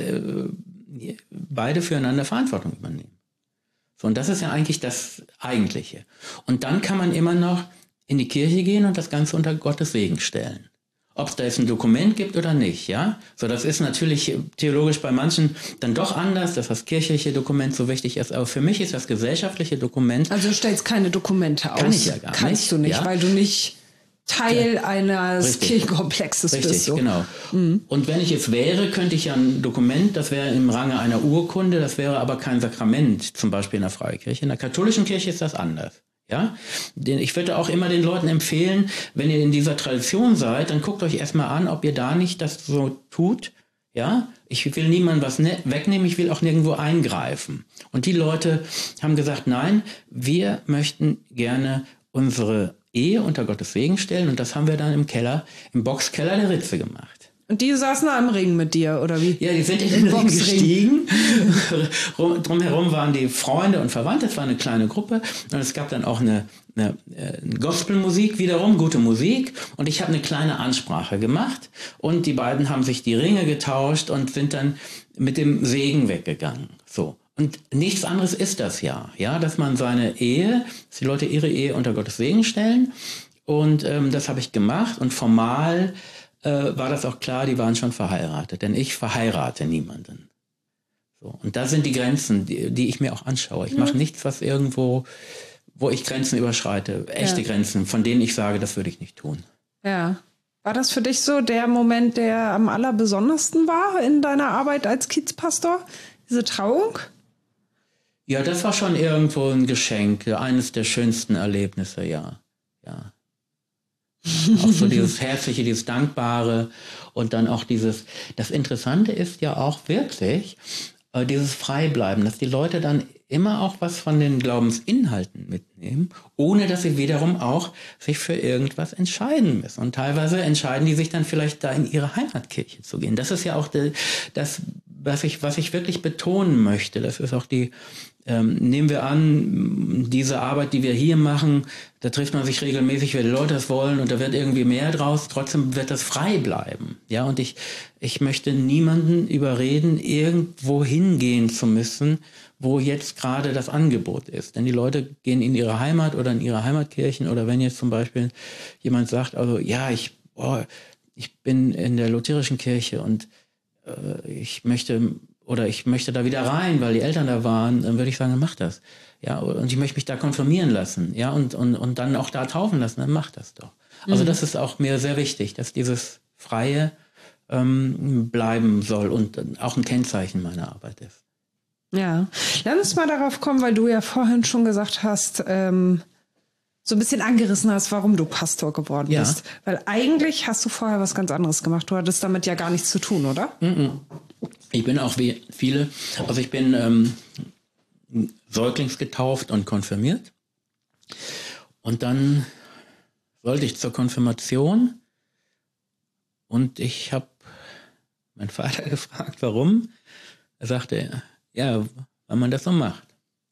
beide füreinander Verantwortung übernehmen. So, und das ist ja eigentlich das Eigentliche. Und dann kann man immer noch in die Kirche gehen und das Ganze unter Gottes Segen stellen. Ob es da jetzt ein Dokument gibt oder nicht, ja. So, das ist natürlich theologisch bei manchen dann doch anders, dass das kirchliche Dokument so wichtig ist. Aber für mich ist das gesellschaftliche Dokument. Also du stellst keine Dokumente aus. Kann ich ja gar nicht. Kannst du nicht, ja? Weil du nicht Teil eines Kirchenkomplexes bist. Richtig, so. Genau. Mhm. Und wenn ich es wäre, könnte ich ja ein Dokument, das wäre im Range einer Urkunde, das wäre aber kein Sakrament, zum Beispiel in der Freikirche. In der katholischen Kirche ist das anders. Ja, ich würde auch immer den Leuten empfehlen, wenn ihr in dieser Tradition seid, dann guckt euch erstmal an, ob ihr da nicht das so tut. Ja, ich will niemandem was wegnehmen, ich will auch nirgendwo eingreifen. Und die Leute haben gesagt, nein, wir möchten gerne unsere Ehe unter Gottes Segen stellen und das haben wir dann im Keller, im Boxkeller der Ritze gemacht. Und die saßen da im Ring mit dir, oder wie? Ja, die sind in den Ring gestiegen. Drumherum waren die Freunde und Verwandte. Es war eine kleine Gruppe. Und es gab dann auch eine Gospelmusik wiederum, gute Musik. Und ich habe eine kleine Ansprache gemacht. Und die beiden haben sich die Ringe getauscht und sind dann mit dem Segen weggegangen. So. Und nichts anderes ist das ja. Ja, dass man seine Ehe, dass die Leute ihre Ehe unter Gottes Segen stellen. Und das habe ich gemacht. Und formal war das auch klar, die waren schon verheiratet. Denn ich verheirate niemanden. So. Und da sind die Grenzen, die ich mir auch anschaue. Ich mache nichts, was irgendwo, wo ich Grenzen überschreite. Echte Grenzen, von denen ich sage, das würde ich nicht tun. Ja. War das für dich so der Moment, der am allerbesondersten war in deiner Arbeit als Kiezpastor? Diese Trauung? Ja, das war schon irgendwo ein Geschenk. Eines der schönsten Erlebnisse, ja. Auch so dieses Herzliche, dieses Dankbare und dann auch das Interessante ist ja auch wirklich dieses Freibleiben, dass die Leute dann immer auch was von den Glaubensinhalten mitnehmen, ohne dass sie wiederum auch sich für irgendwas entscheiden müssen. Und teilweise entscheiden die sich dann vielleicht da in ihre Heimatkirche zu gehen. Das ist ja auch das, was ich wirklich betonen möchte. Das ist auch nehmen wir an, diese Arbeit, die wir hier machen, da trifft man sich regelmäßig, weil die Leute das wollen und da wird irgendwie mehr draus. Trotzdem wird das frei bleiben. Ja, und ich möchte niemanden überreden, irgendwo hingehen zu müssen, wo jetzt gerade das Angebot ist. Denn die Leute gehen in ihre Heimat oder in ihre Heimatkirchen oder wenn jetzt zum Beispiel jemand sagt, also ja, ich bin in der lutherischen Kirche und ich möchte da wieder rein, weil die Eltern da waren, dann würde ich sagen, mach das. Ja, und ich möchte mich da konfirmieren lassen, ja, und dann auch da taufen lassen, dann mach das doch. Also das ist auch mir sehr wichtig, dass dieses Freie bleiben soll und auch ein Kennzeichen meiner Arbeit ist. Ja, lass uns mal darauf kommen, weil du ja vorhin schon gesagt hast, so ein bisschen angerissen hast, warum du Pastor geworden bist. Weil eigentlich hast du vorher was ganz anderes gemacht. Du hattest damit ja gar nichts zu tun, oder? Ich bin auch wie viele, also ich bin säuglingsgetauft und konfirmiert. Und dann sollte ich zur Konfirmation und ich habe meinen Vater gefragt, warum. Er sagte, ja, weil man das so macht.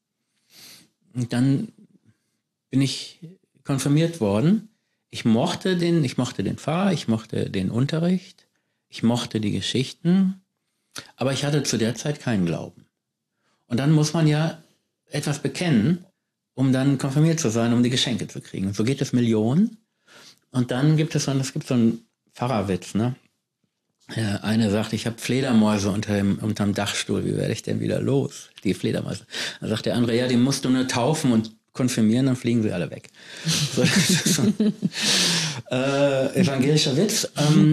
Und dann bin ich konfirmiert worden. Ich mochte den Pfarrer, ich mochte den Unterricht, ich mochte die Geschichten, aber ich hatte zu der Zeit keinen Glauben. Und dann muss man ja etwas bekennen, um dann konfirmiert zu sein, um die Geschenke zu kriegen. Und so geht es Millionen. Und dann gibt es so einen Pfarrerwitz, ne? Eine sagt, ich habe Fledermäuse unterm Dachstuhl, wie werde ich denn wieder los? Die Fledermäuse. Dann sagt der andere, ja, die musst du nur taufen und konfirmieren, dann fliegen sie alle weg. So, das ist so ein evangelischer Witz.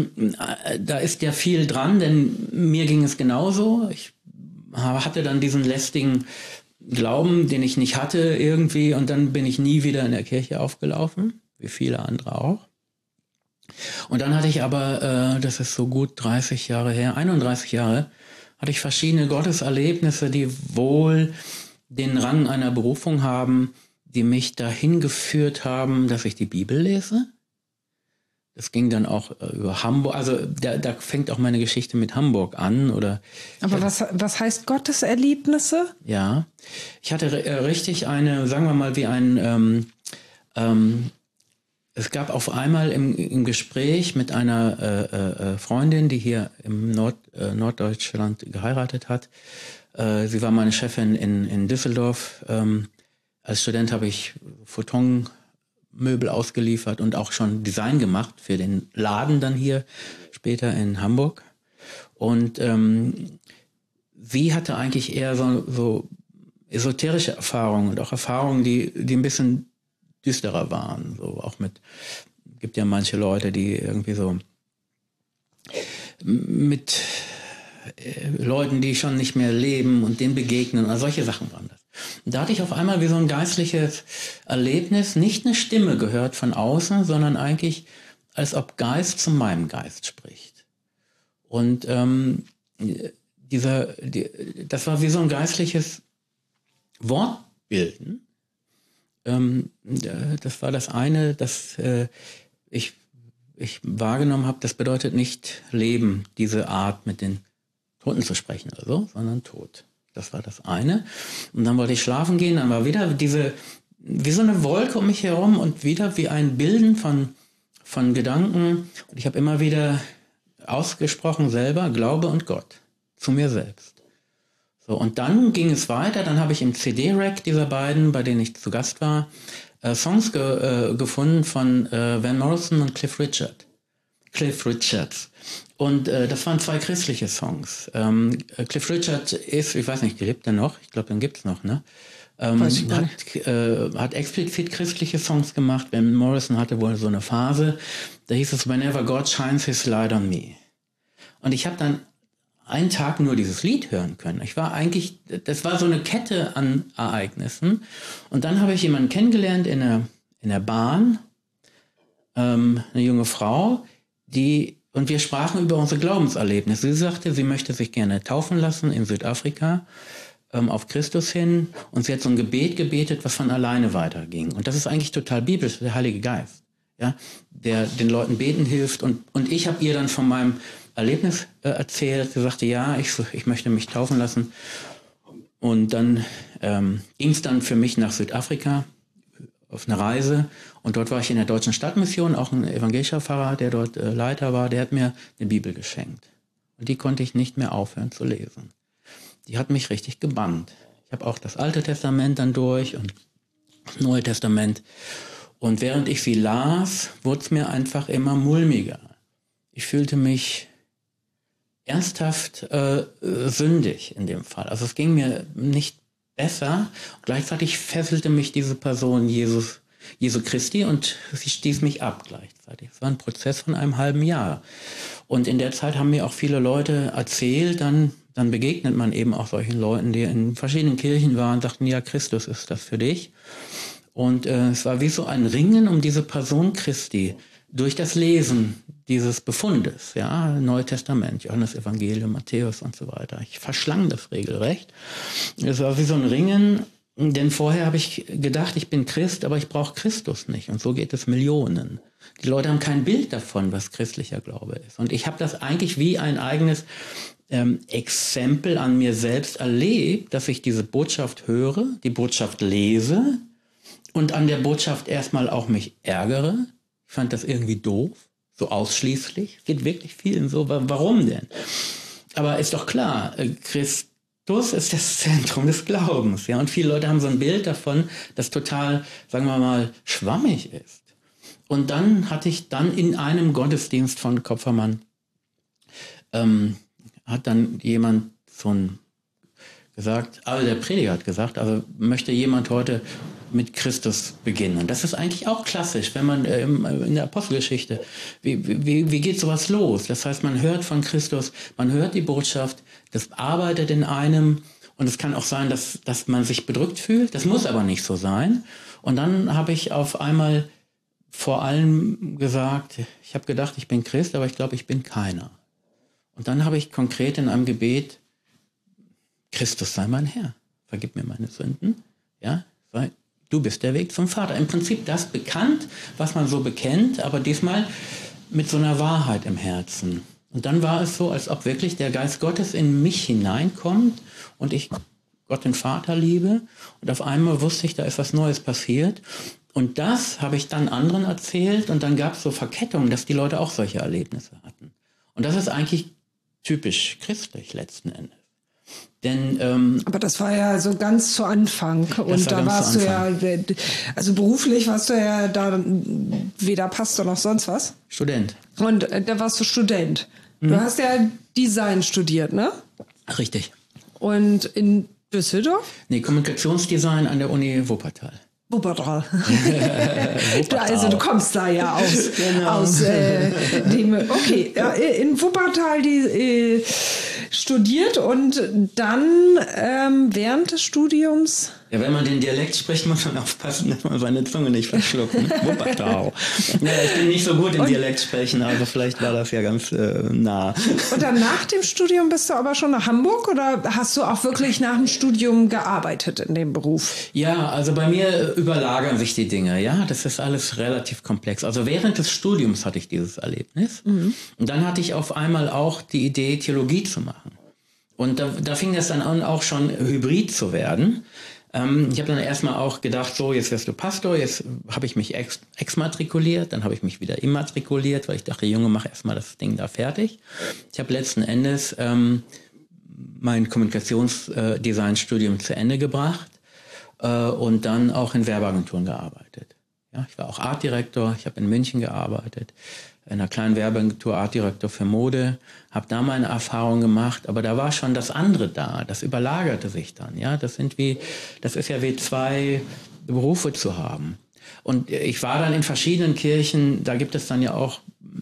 Da ist ja viel dran, denn mir ging es genauso. Ich hatte dann diesen lästigen Glauben, den ich nicht hatte irgendwie, und dann bin ich nie wieder in der Kirche aufgelaufen, wie viele andere auch. Und dann hatte ich aber, das ist so gut 30 Jahre her, 31 Jahre, hatte ich verschiedene Gotteserlebnisse, die wohl den Rang einer Berufung haben, die mich dahin geführt haben, dass ich die Bibel lese. Das ging dann auch über Hamburg, also da fängt auch meine Geschichte mit Hamburg an. Aber was heißt Gotteserlebnisse? Ja, ich hatte richtig sagen wir mal, es gab auf einmal im Gespräch mit einer Freundin, die hier im Norddeutschland geheiratet hat. Sie war meine Chefin in Düsseldorf. Als Student habe ich Futonmöbel ausgeliefert und auch schon Design gemacht für den Laden dann hier später in Hamburg. Und sie hatte eigentlich eher so esoterische Erfahrungen und auch Erfahrungen, die ein bisschen düsterer waren. So auch gibt ja manche Leute, die irgendwie so mit Leuten, die schon nicht mehr leben und denen begegnen. Also solche Sachen waren das. Und da hatte ich auf einmal wie so ein geistliches Erlebnis, nicht eine Stimme gehört von außen, sondern eigentlich, als ob Geist zu meinem Geist spricht. Und das war wie so ein geistliches Wortbilden. Das war das eine, das ich wahrgenommen habe, das bedeutet nicht Leben, diese Art mit den Toten zu sprechen oder so, sondern Tod. Das war das eine. Und dann wollte ich schlafen gehen, dann war wieder wie so eine Wolke um mich herum und wieder wie ein Bilden von Gedanken. Und ich habe immer wieder ausgesprochen selber, Glaube und Gott, zu mir selbst. So, und dann ging es weiter, dann habe ich im CD-Rack dieser beiden, bei denen ich zu Gast war, Songs gefunden von Van Morrison und Cliff Richard. Cliff Richards. Und das waren 2 christliche Songs. Cliff Richard ist, ich weiß nicht, lebt er noch? Ich glaube, den gibt's noch, ne? Hat explizit christliche Songs gemacht. Van Morrison hatte wohl so eine Phase, da hieß es Whenever God Shines His Light on Me. Und ich habe dann einen Tag nur dieses Lied hören können. Das war so eine Kette an Ereignissen. Und dann habe ich jemanden kennengelernt in der Bahn, eine junge Frau, und wir sprachen über unsere Glaubenserlebnisse. Sie sagte, sie möchte sich gerne taufen lassen in Südafrika, auf Christus hin. Und sie hat so ein Gebet gebetet, was von alleine weiterging. Und das ist eigentlich total biblisch, der Heilige Geist, ja, der den Leuten beten hilft. Und ich habe ihr dann von meinem Erlebnis erzählt. Sie sagte, ja, ich möchte mich taufen lassen. Und dann ging es dann für mich nach Südafrika auf eine Reise. Und dort war ich in der Deutschen Stadtmission, auch ein evangelischer Pfarrer, der dort Leiter war, der hat mir eine Bibel geschenkt. Und die konnte ich nicht mehr aufhören zu lesen. Die hat mich richtig gebannt. Ich habe auch das Alte Testament dann durch und das Neue Testament. Und während ich sie las, wurde es mir einfach immer mulmiger. Ich fühlte mich ernsthaft sündig in dem Fall. Also es ging mir nicht besser. Gleichzeitig fesselte mich diese Person Jesu Christi und sie stieß mich ab gleichzeitig. Es war ein Prozess von einem halben Jahr. Und in der Zeit haben mir auch viele Leute erzählt, dann begegnet man eben auch solchen Leuten, die in verschiedenen Kirchen waren und sagten, ja, Christus ist das für dich. Und es war wie so ein Ringen um diese Person Christi durch das Lesen dieses Befundes, ja, Neue Testament, Johannes Evangelium, Matthäus und so weiter. Ich verschlang das regelrecht. Es war wie so ein Ringen, denn vorher habe ich gedacht, ich bin Christ, aber ich brauche Christus nicht. Und so geht es Millionen. Die Leute haben kein Bild davon, was christlicher Glaube ist. Und ich habe das eigentlich wie ein eigenes Exempel an mir selbst erlebt, dass ich diese Botschaft höre, die Botschaft lese und an der Botschaft erstmal auch mich ärgere. Ich fand das irgendwie doof, so ausschließlich. Geht wirklich vielen so. Warum denn? Aber ist doch klar, Christus ist das Zentrum des Glaubens. Ja? Und viele Leute haben so ein Bild davon, das total, sagen wir mal, schwammig ist. Und dann hatte ich in einem Gottesdienst von Kopfermann, hat dann jemand gesagt, also der Prediger hat gesagt, also möchte jemand heute mit Christus beginnen. Und das ist eigentlich auch klassisch, wenn man in der Apostelgeschichte, wie geht sowas los? Das heißt, man hört von Christus, man hört die Botschaft, das arbeitet in einem und es kann auch sein, dass man sich bedrückt fühlt. Das muss aber nicht so sein. Und dann habe ich auf einmal vor allem gesagt, ich habe gedacht, ich bin Christ, aber ich glaube, ich bin keiner. Und dann habe ich konkret in einem Gebet, Christus sei mein Herr, vergib mir meine Sünden, ja, weil du bist der Weg zum Vater. Im Prinzip das bekannt, was man so bekennt, aber diesmal mit so einer Wahrheit im Herzen. Und dann war es so, als ob wirklich der Geist Gottes in mich hineinkommt und ich Gott den Vater liebe. Und auf einmal wusste ich, da ist was Neues passiert. Und das habe ich dann anderen erzählt und dann gab es so Verkettungen, dass die Leute auch solche Erlebnisse hatten. Und das ist eigentlich typisch christlich letzten Endes. Denn, aber das war ja so ganz zu Anfang und da warst du ja, also beruflich warst du ja da weder Pastor noch sonst was. Student. Und da warst du Student. Du hast ja Design studiert, ne? Richtig. Und in Düsseldorf? Nee, Kommunikationsdesign an der Uni Wuppertal. Wuppertal. Also du kommst da ja aus dem, okay, in Wuppertal studiert und dann während des Studiums... Ja, wenn man den Dialekt spricht, muss man aufpassen, dass man seine Zunge nicht verschluckt. Ne? Wuppertal. Ja, ich bin nicht so gut im Dialekt sprechen, aber vielleicht war das ja ganz nah. Und dann nach dem Studium bist du aber schon nach Hamburg oder hast du auch wirklich nach dem Studium gearbeitet in dem Beruf? Ja, also bei mir überlagern sich die Dinge. Ja, das ist alles relativ komplex. Also während des Studiums hatte ich dieses Erlebnis. Und dann hatte ich auf einmal auch die Idee, Theologie zu machen. Und da fing das dann an, auch schon hybrid zu werden. Ich habe dann erstmal auch gedacht, so, jetzt wirst du Pastor, jetzt habe ich mich exmatrikuliert, dann habe ich mich wieder immatrikuliert, weil ich dachte, Junge, mach erstmal das Ding da fertig. Ich habe letzten Endes mein Kommunikationsdesign-Studium zu Ende gebracht und dann auch in Werbeagenturen gearbeitet. Ja, ich war auch Artdirektor, ich habe in München gearbeitet, in einer kleinen Werbeagentur, Artdirektor für Mode, habe da meine Erfahrung gemacht, aber da war schon das andere da, das überlagerte sich dann, ja, das ist ja wie zwei Berufe zu haben. Und ich war dann in verschiedenen Kirchen, da gibt es dann ja auch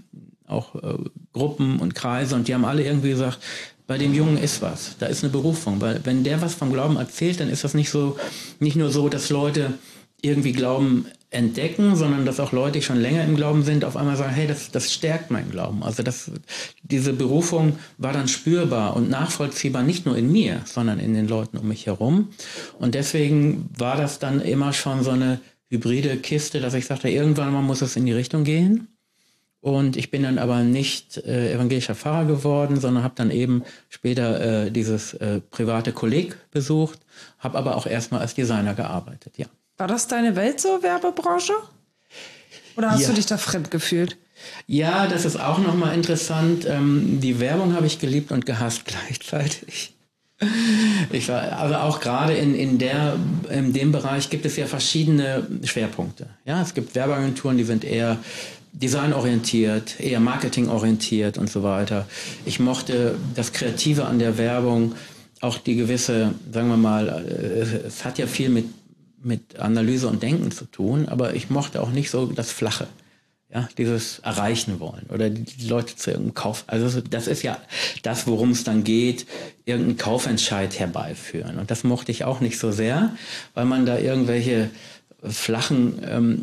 Gruppen und Kreise und die haben alle irgendwie gesagt, bei dem Jungen ist was, da ist eine Berufung, weil wenn der was vom Glauben erzählt, dann ist das nicht nur so, dass Leute irgendwie Glauben entdecken, sondern dass auch Leute, die schon länger im Glauben sind, auf einmal sagen, hey, das stärkt meinen Glauben. Also diese Berufung war dann spürbar und nachvollziehbar, nicht nur in mir, sondern in den Leuten um mich herum. Und deswegen war das dann immer schon so eine hybride Kiste, dass ich sagte, irgendwann mal muss es in die Richtung gehen. Und ich bin dann aber nicht evangelischer Pfarrer geworden, sondern habe dann eben später dieses private Kolleg besucht, habe aber auch erstmal als Designer gearbeitet, ja. War das deine Welt so, Werbebranche? Oder hast du dich da fremd gefühlt? Ja, das ist auch nochmal interessant. Die Werbung habe ich geliebt und gehasst gleichzeitig. Ich war, also auch gerade in dem Bereich gibt es ja verschiedene Schwerpunkte. Ja, es gibt Werbeagenturen, die sind eher designorientiert, eher marketingorientiert und so weiter. Ich mochte das Kreative an der Werbung, auch die gewisse, sagen wir mal, es hat ja viel mit Analyse und Denken zu tun, aber ich mochte auch nicht so das Flache, ja, dieses Erreichen wollen oder die Leute zu irgendeinem Kauf, also das ist ja das, worum es dann geht, irgendeinen Kaufentscheid herbeiführen und das mochte ich auch nicht so sehr, weil man da irgendwelche flachen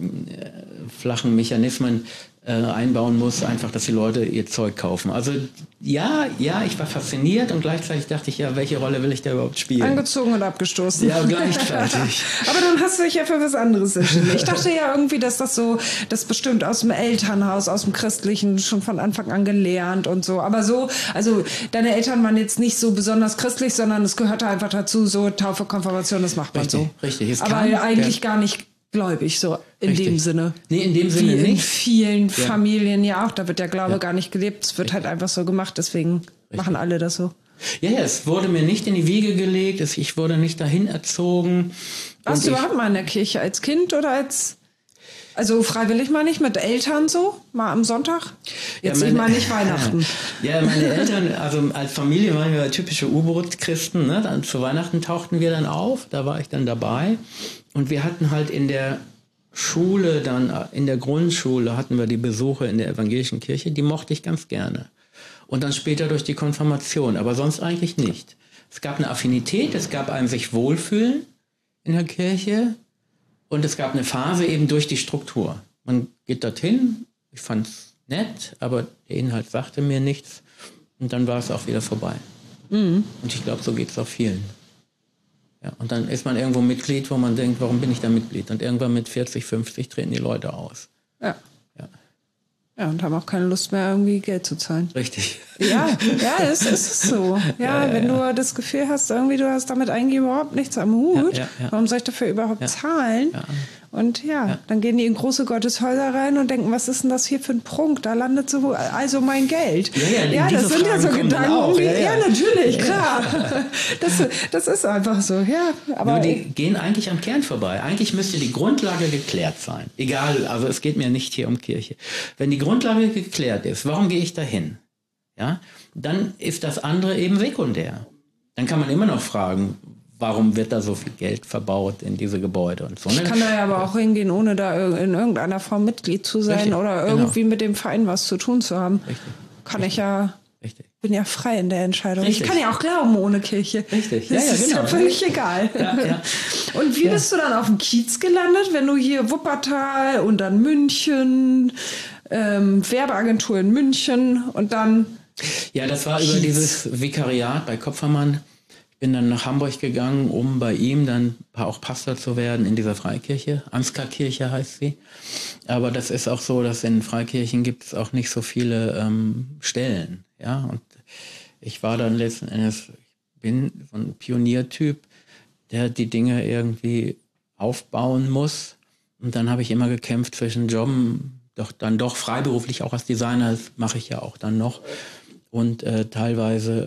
Mechanismen einbauen muss, einfach, dass die Leute ihr Zeug kaufen. Also ja, ich war fasziniert und gleichzeitig dachte ich, ja, welche Rolle will ich da überhaupt spielen? Angezogen und abgestoßen. Ja, gleichzeitig. Aber dann hast du dich ja für was anderes entschieden. Ich dachte ja irgendwie, dass das bestimmt aus dem Elternhaus, aus dem Christlichen schon von Anfang an gelernt und so. Aber so, also deine Eltern waren jetzt nicht so besonders christlich, sondern es gehörte einfach dazu, so Taufe, Konfirmation, das macht man richtig, so. Richtig. Aber eigentlich gar nicht gläubig, so in Richtig. dem Sinne. Nee, in dem Sinne wie nicht. in vielen Familien ja auch, da wird der Glaube gar nicht gelebt, es wird halt einfach so gemacht, deswegen machen alle das so. Ja, es wurde mir nicht in die Wiege gelegt, ich wurde nicht dahin erzogen. Warst du überhaupt mal in der Kirche als Kind oder also freiwillig mal nicht, mit Eltern so, mal am Sonntag? Jetzt ich mal nicht Weihnachten. Ja, meine Eltern, also als Familie waren wir typische U-Boot-Christen, ne? Dann zu Weihnachten tauchten wir dann auf, da war ich dann dabei. Und wir hatten halt in der Schule, dann in der Grundschule hatten wir die Besuche in der evangelischen Kirche, die mochte ich ganz gerne. Und dann später durch die Konfirmation, aber sonst eigentlich nicht. Es gab eine Affinität, es gab ein sich wohlfühlen in der Kirche und es gab eine Phase eben durch die Struktur. Man geht dorthin, ich fand es nett, aber der Inhalt sagte mir nichts und dann war es auch wieder vorbei. Mhm. Und ich glaube, so geht es auch vielen. Ja, und dann ist man irgendwo Mitglied, wo man denkt, warum bin ich da Mitglied? Und irgendwann mit 40, 50 treten die Leute aus. Ja, und haben auch keine Lust mehr, irgendwie Geld zu zahlen. Richtig. Ja, es ist so. Ja, wenn du das Gefühl hast, irgendwie du hast damit eigentlich überhaupt nichts am Hut, warum soll ich dafür überhaupt zahlen? Ja. Und dann gehen die in große Gotteshäuser rein und denken, was ist denn das hier für ein Prunk? Da landet so also mein Geld. Ja, das sind ja so Gedanken. Auch, ja, natürlich, klar. Das ist einfach so, ja. Aber nur die gehen eigentlich am Kern vorbei. Eigentlich müsste die Grundlage geklärt sein. Egal, also es geht mir nicht hier um Kirche. Wenn die Grundlage geklärt ist, warum gehe ich dahin? Ja, dann ist das andere eben sekundär. Dann kann man immer noch fragen, warum wird da so viel Geld verbaut in diese Gebäude und so. Ne? Ich kann da ja aber auch hingehen, ohne da in irgendeiner Form Mitglied zu sein. Richtig, oder irgendwie mit dem Verein was zu tun zu haben. Richtig. Kann ich ja. Richtig. Bin ja frei in der Entscheidung. Richtig. Ich kann ja auch glauben ohne Kirche. Richtig. Das ist ja völlig egal. Ja. Und wie bist du dann auf dem Kiez gelandet, wenn du hier Wuppertal und dann München, Werbeagentur in München und dann Ja, das war über dieses Vikariat bei Kopfermann. Ich bin dann nach Hamburg gegangen, um bei ihm dann auch Pastor zu werden in dieser Freikirche. Ansgar-Kirche heißt sie. Aber das ist auch so, dass in Freikirchen gibt es auch nicht so viele Stellen. Ja, und ich war dann letzten Endes, ich bin so ein Pioniertyp, der die Dinge irgendwie aufbauen muss. Und dann habe ich immer gekämpft zwischen Jobben, doch freiberuflich auch als Designer, das mache ich ja auch dann noch. Und teilweise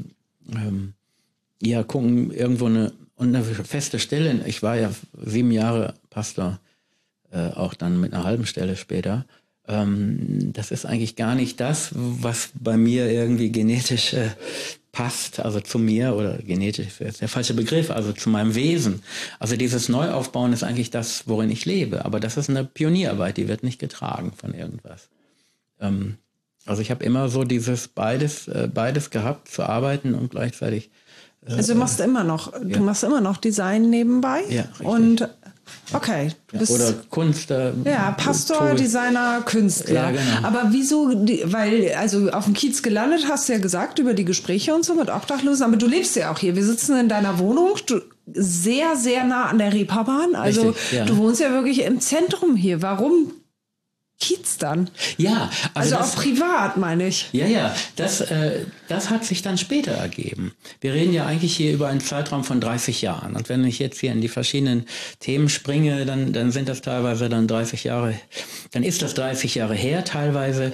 gucken irgendwo eine feste Stelle. Ich war ja 7 Jahre Pastor, auch dann mit einer halben Stelle später. Das ist eigentlich gar nicht das, was bei mir irgendwie genetisch passt, also zu mir, oder genetisch ist der falsche Begriff, also zu meinem Wesen. Also dieses Neuaufbauen ist eigentlich das, worin ich lebe. Aber das ist eine Pionierarbeit, die wird nicht getragen von irgendwas. Also ich habe immer so dieses beides gehabt, zu arbeiten und gleichzeitig. Also du machst immer noch Design nebenbei? Ja, richtig. Und okay, du bist oder Kunst. Pastor, Designer, Künstler. Ja, genau. Aber wieso, weil, also auf dem Kiez gelandet, hast du ja gesagt, über die Gespräche und so mit Obdachlosen, aber du lebst ja auch hier. Wir sitzen in deiner Wohnung, sehr, sehr nah an der Reeperbahn. Also richtig, ja. Du wohnst ja wirklich im Zentrum hier. Warum Kiez dann? Ja, also auch privat, meine ich. Ja, das hat sich dann später ergeben. Wir reden ja eigentlich hier über einen Zeitraum von 30 Jahren. Und wenn ich jetzt hier in die verschiedenen Themen springe, dann sind das teilweise dann 30 Jahre, dann ist das 30 Jahre her teilweise.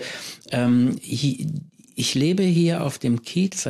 Ich lebe hier auf dem Kiez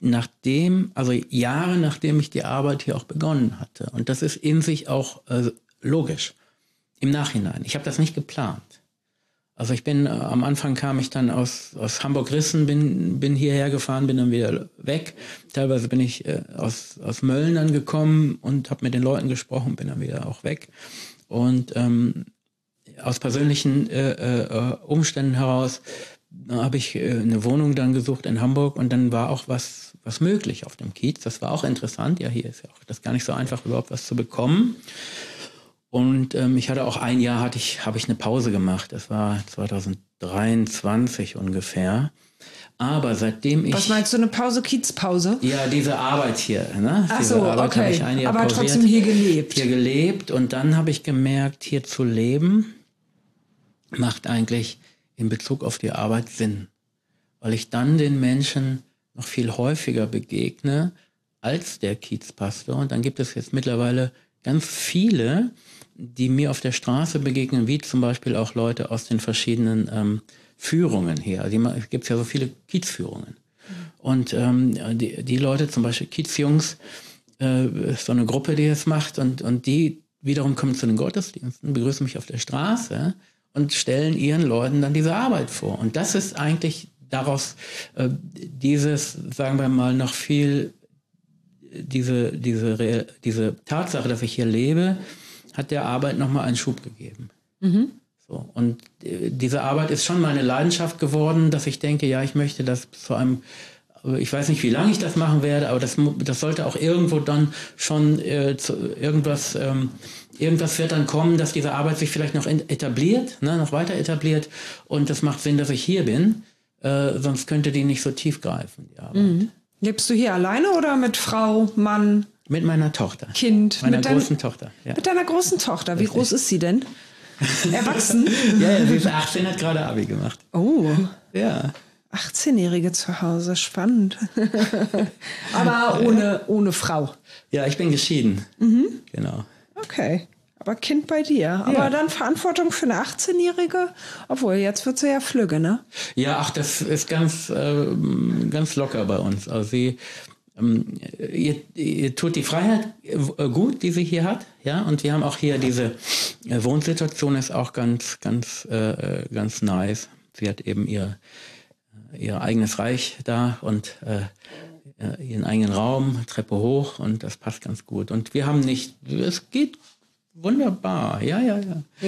Jahre nachdem ich die Arbeit hier auch begonnen hatte. Und das ist in sich auch logisch. Im Nachhinein. Ich habe das nicht geplant. Also am Anfang kam ich dann aus Hamburg-Rissen, bin hierher gefahren, bin dann wieder weg. Teilweise bin ich aus Mölln dann gekommen und habe mit den Leuten gesprochen, bin dann wieder auch weg. Und aus persönlichen Umständen heraus habe ich eine Wohnung dann gesucht in Hamburg und dann war auch was möglich auf dem Kiez. Das war auch interessant. Ja, hier ist ja auch das gar nicht so einfach, überhaupt was zu bekommen. Und ich hatte auch ein Jahr, habe ich eine Pause gemacht. Das war 2023 ungefähr. Aber seitdem ich... Was meinst du, eine Pause, Kiezpause? Ja, diese Arbeit hier. Ne? Ach diese so, Arbeit okay. habe ich ein Jahr aber pausiert. Trotzdem hier gelebt. Hier gelebt und dann habe ich gemerkt, hier zu leben macht eigentlich in Bezug auf die Arbeit Sinn. Weil ich dann den Menschen noch viel häufiger begegne als der Kiezpastor. Und dann gibt es jetzt mittlerweile ganz viele, die mir auf der Straße begegnen, wie zum Beispiel auch Leute aus den verschiedenen Führungen hier. Also es gibt ja so viele Kiezführungen. Und die Leute, zum Beispiel Kiezjungs, ist so eine Gruppe, die das macht. Und die wiederum kommen zu den Gottesdiensten, begrüßen mich auf der Straße und stellen ihren Leuten dann diese Arbeit vor. Und das ist eigentlich daraus dieses, sagen wir mal, noch viel, diese Tatsache, dass ich hier lebe, hat der Arbeit nochmal einen Schub gegeben. Mhm. So, und diese Arbeit ist schon meine Leidenschaft geworden, dass ich denke, ja, ich möchte das zu einem, ich weiß nicht, wie lange ich das machen werde, aber das sollte auch irgendwo dann schon irgendwas wird dann kommen, dass diese Arbeit sich vielleicht noch etabliert, noch weiter etabliert. Und das macht Sinn, dass ich hier bin, sonst könnte die nicht so tief greifen, die Arbeit. Mhm. Lebst du hier alleine oder mit Frau, Mann? Mit meiner Tochter. Kind. Meiner großen Tochter. Ja. Mit deiner großen Tochter. Wie groß ist sie denn? Erwachsen? Ja, sie ist 18, hat gerade Abi gemacht. Oh. Ja. 18-Jährige zu Hause, spannend. Aber ohne Frau. Ja, ich bin geschieden. Mhm. Genau. Okay. Aber Kind bei dir. Aber ja. Dann Verantwortung für eine 18-Jährige? Obwohl, jetzt wird sie ja flügge, ne? Ja, das ist ganz locker bei uns. Also ihr tut die Freiheit gut, die sie hier hat, ja, und wir haben auch hier diese Wohnsituation ist auch ganz nice. Sie hat eben ihr eigenes Reich da und ihren eigenen Raum, Treppe hoch und das passt ganz gut. Und wir haben es geht wunderbar, ja. Ja?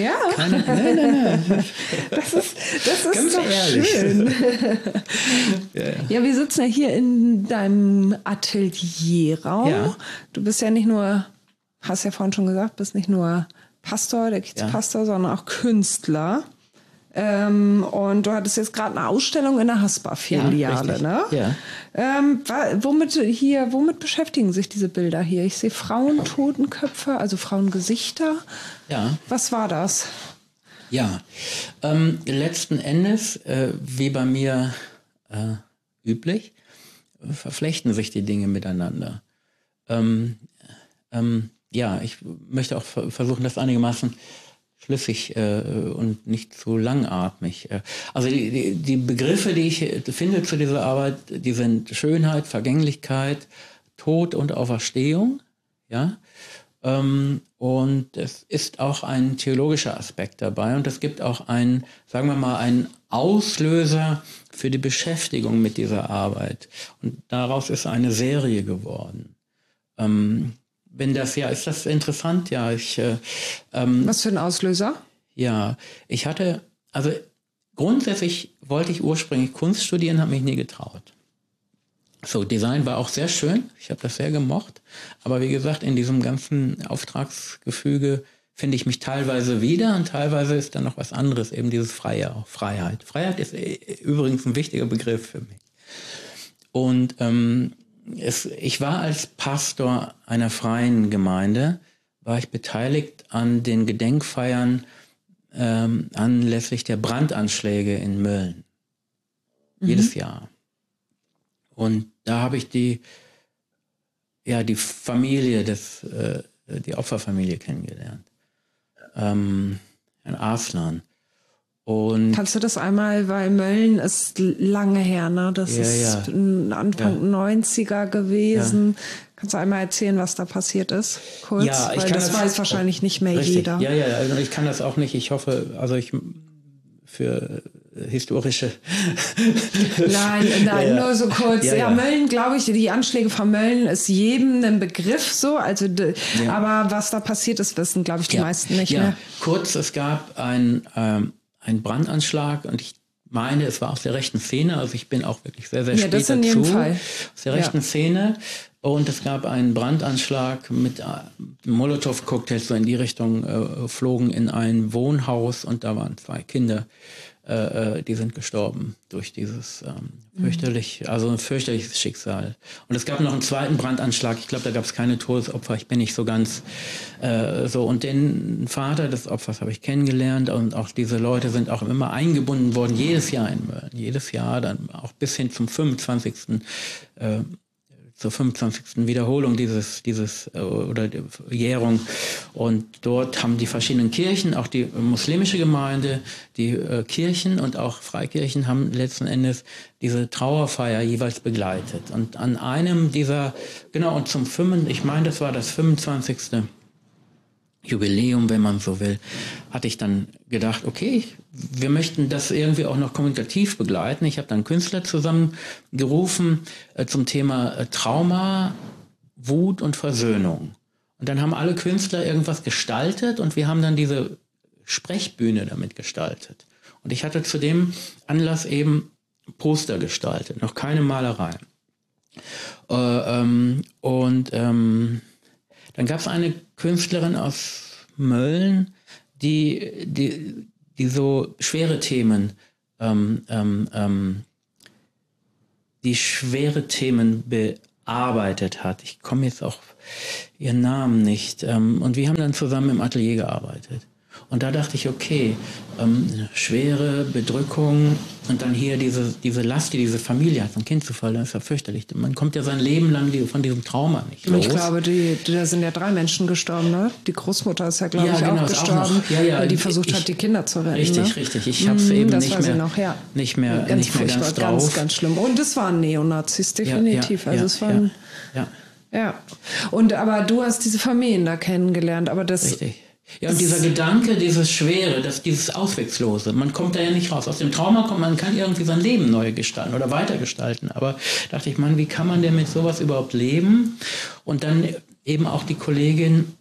Nein. Das ist ganz doch ehrlich. Schön. Ja, wir sitzen ja hier in deinem Atelierraum. Ja. Du bist ja nicht nur, hast ja vorhin schon gesagt, bist nicht nur Pastor, der Kiezpastor, sondern auch Künstler. Und du hattest jetzt gerade eine Ausstellung in der Haspa-Filiale, ne? Ja. Womit beschäftigen sich diese Bilder hier? Ich sehe Frauentotenköpfe, also Frauengesichter. Ja. Was war das? Ja, letzten Endes, wie bei mir üblich, verflechten sich die Dinge miteinander. Ich möchte auch versuchen, das einigermaßen schlüssig und nicht zu langatmig. Also die Begriffe, die ich finde zu dieser Arbeit, die sind Schönheit, Vergänglichkeit, Tod und Auferstehung. Ja? Und es ist auch ein theologischer Aspekt dabei und es gibt auch einen, sagen wir mal, einen Auslöser für die Beschäftigung mit dieser Arbeit. Und daraus ist eine Serie geworden. Ist das interessant? Ja, was für ein Auslöser? Ja, also grundsätzlich wollte ich ursprünglich Kunst studieren, habe mich nie getraut. So, Design war auch sehr schön, ich habe das sehr gemocht, aber wie gesagt, in diesem ganzen Auftragsgefüge finde ich mich teilweise wieder und teilweise ist dann noch was anderes, eben dieses Freiheit. Freiheit ist übrigens ein wichtiger Begriff für mich. Und ich war als Pastor einer freien Gemeinde, war ich beteiligt an den Gedenkfeiern anlässlich der Brandanschläge in Mölln. Jedes Jahr. Und da habe ich die Familie die Opferfamilie kennengelernt. Herrn Arslan. Und kannst du das einmal, weil Mölln ist lange her, ne? Das ist Anfang 90er gewesen. Ja. Kannst du einmal erzählen, was da passiert ist? Kurz? Ja, weil das weiß wahrscheinlich nicht mehr jeder. Ja, also ich kann das auch nicht. Ich hoffe, für historische... Nein, nur so kurz. Ja, Mölln, glaube ich, die Anschläge von Mölln ist jedem ein Begriff so. Also, aber was da passiert ist, wissen, glaube ich, die meisten nicht mehr. Kurz, es gab einen Brandanschlag und ich meine, es war aus der rechten Szene. Also ich bin auch wirklich sehr, sehr spät das in jedem Fall. Aus der rechten Szene. Und es gab einen Brandanschlag mit Molotow-Cocktails, so in die Richtung flogen in ein Wohnhaus und da waren 2 Kinder, die sind gestorben durch dieses ein fürchterliches Schicksal. Und es gab noch einen zweiten Brandanschlag, ich glaube, da gab es keine Todesopfer, ich bin nicht so ganz so. Und den Vater des Opfers habe ich kennengelernt und auch diese Leute sind auch immer eingebunden worden, jedes Jahr in Mölln, jedes Jahr, dann auch bis hin zum 25. Zur 25. Wiederholung dieses oder Jährung. Und dort haben die verschiedenen Kirchen, auch die muslimische Gemeinde, die Kirchen und auch Freikirchen haben letzten Endes diese Trauerfeier jeweils begleitet. Und an einem dieser, und ich meine, das war das 25. Jubiläum, wenn man so will, hatte ich dann gedacht, okay, wir möchten das irgendwie auch noch kommunikativ begleiten. Ich habe dann Künstler zusammengerufen zum Thema Trauma, Wut und Versöhnung. Und dann haben alle Künstler irgendwas gestaltet und wir haben dann diese Sprechbühne damit gestaltet. Und ich hatte zu dem Anlass eben Poster gestaltet, noch keine Malerei. Dann gab es eine Künstlerin aus Mölln, die so schwere Themen, bearbeitet hat. Ich komme jetzt auch ihren Namen nicht. Und wir haben dann zusammen im Atelier gearbeitet. Und da dachte ich, okay, schwere Bedrückung und dann hier diese Last, die diese Familie hat, ein Kind zu verlieren, ist ja fürchterlich. Man kommt ja sein Leben lang von diesem Trauma nicht los. Ich glaube, da sind ja 3 Menschen gestorben, ne? Die Großmutter ist ja, glaube ich, auch gestorben, weil die versucht hat, die Kinder zu retten. Richtig. Ich habe es eben nicht mehr ganz drauf. Ganz schlimm. Und es waren Neonazis, definitiv. Ja. Aber du hast diese Familien da kennengelernt, aber das... Richtig. Ja, und dieser Gedanke, dieses Schwere, dieses Auswegslose, man kommt da ja nicht raus. Aus dem Trauma man kann irgendwie sein Leben neu gestalten oder weitergestalten. Aber dachte ich, wie kann man denn mit sowas überhaupt leben? Und dann eben auch die Kollegin,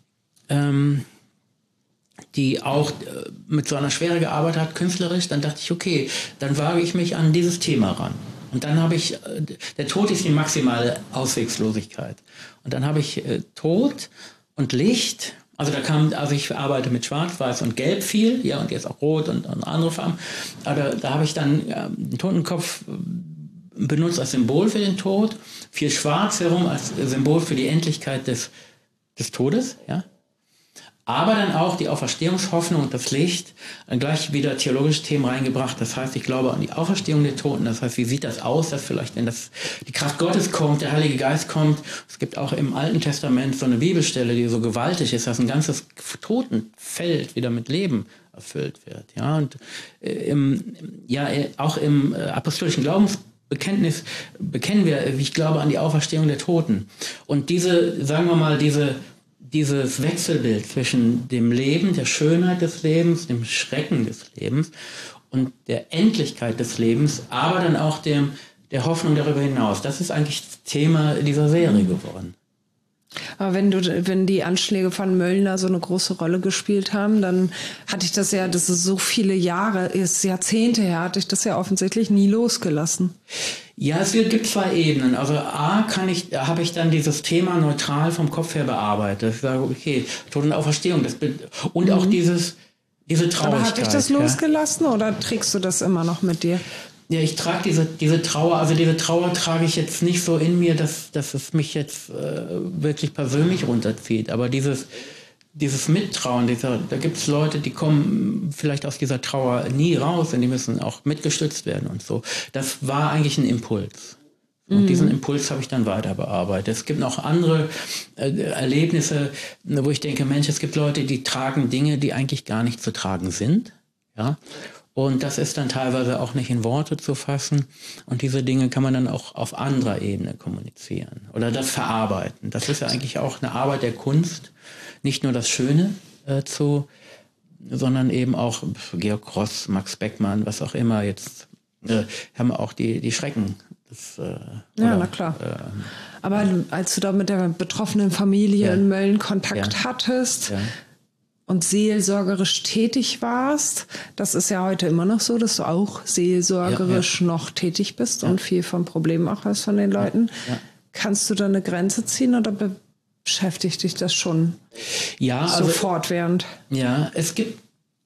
die auch mit so einer Schwere gearbeitet hat, künstlerisch, dann dachte ich, okay, dann wage ich mich an dieses Thema ran. Und dann habe ich, der Tod ist die maximale Ausweglosigkeit. Und dann habe ich Tod und Licht. Also ich arbeite mit Schwarz, Weiß und Gelb viel, ja, und jetzt auch Rot und andere Farben. Aber da habe ich dann den Totenkopf benutzt als Symbol für den Tod, viel Schwarz herum als Symbol für die Endlichkeit des Todes, ja. Aber dann auch die Auferstehungshoffnung und das Licht, gleich wieder theologische Themen reingebracht. Das heißt, ich glaube an die Auferstehung der Toten. Das heißt, wie sieht das aus, dass vielleicht, wenn die Kraft Gottes kommt, der Heilige Geist kommt. Es gibt auch im Alten Testament so eine Bibelstelle, die so gewaltig ist, dass ein ganzes Totenfeld wieder mit Leben erfüllt wird. Ja, und auch im apostolischen Glaubensbekenntnis bekennen wir, ich glaube an die Auferstehung der Toten. Und diese dieses Wechselbild zwischen dem Leben, der Schönheit des Lebens, dem Schrecken des Lebens und der Endlichkeit des Lebens, aber dann auch der Hoffnung darüber hinaus. Das ist eigentlich das Thema dieser Serie geworden. Aber wenn die Anschläge von Möllner so eine große Rolle gespielt haben, dann hatte ich das ja, das ist so viele Jahre, ist Jahrzehnte her, hatte ich das ja offensichtlich nie losgelassen. Ja, es gibt zwei Ebenen. Also habe ich dann dieses Thema neutral vom Kopf her bearbeitet. Ich sage, okay, Tod und Auferstehung, und auch diese Traurigkeit. Aber hat dich das losgelassen oder trägst du das immer noch mit dir? Ja, ich trage diese Trauer, also diese Trauer trage ich jetzt nicht so in mir, dass es mich jetzt wirklich persönlich runterzieht. Aber dieses Mittrauen, da gibt es Leute, die kommen vielleicht aus dieser Trauer nie raus und die müssen auch mitgestützt werden und so. Das war eigentlich ein Impuls. Und diesen Impuls habe ich dann weiter bearbeitet. Es gibt noch andere Erlebnisse, wo ich denke, Mensch, es gibt Leute, die tragen Dinge, die eigentlich gar nicht zu tragen sind. Ja. Und das ist dann teilweise auch nicht in Worte zu fassen. Und diese Dinge kann man dann auch auf anderer Ebene kommunizieren oder das verarbeiten. Das ist ja eigentlich auch eine Arbeit der Kunst, nicht nur das Schöne sondern eben auch Georg Ross, Max Beckmann, was auch immer jetzt, haben auch die Schrecken. Na klar. Aber als du da mit der betroffenen Familie in Mölln Kontakt hattest, und seelsorgerisch tätig warst, das ist ja heute immer noch so, dass du auch seelsorgerisch noch tätig bist und viel vom Problem auch hast von den Leuten. Ja. Kannst du da eine Grenze ziehen oder beschäftigt dich das schon fortwährend? Ja, es gibt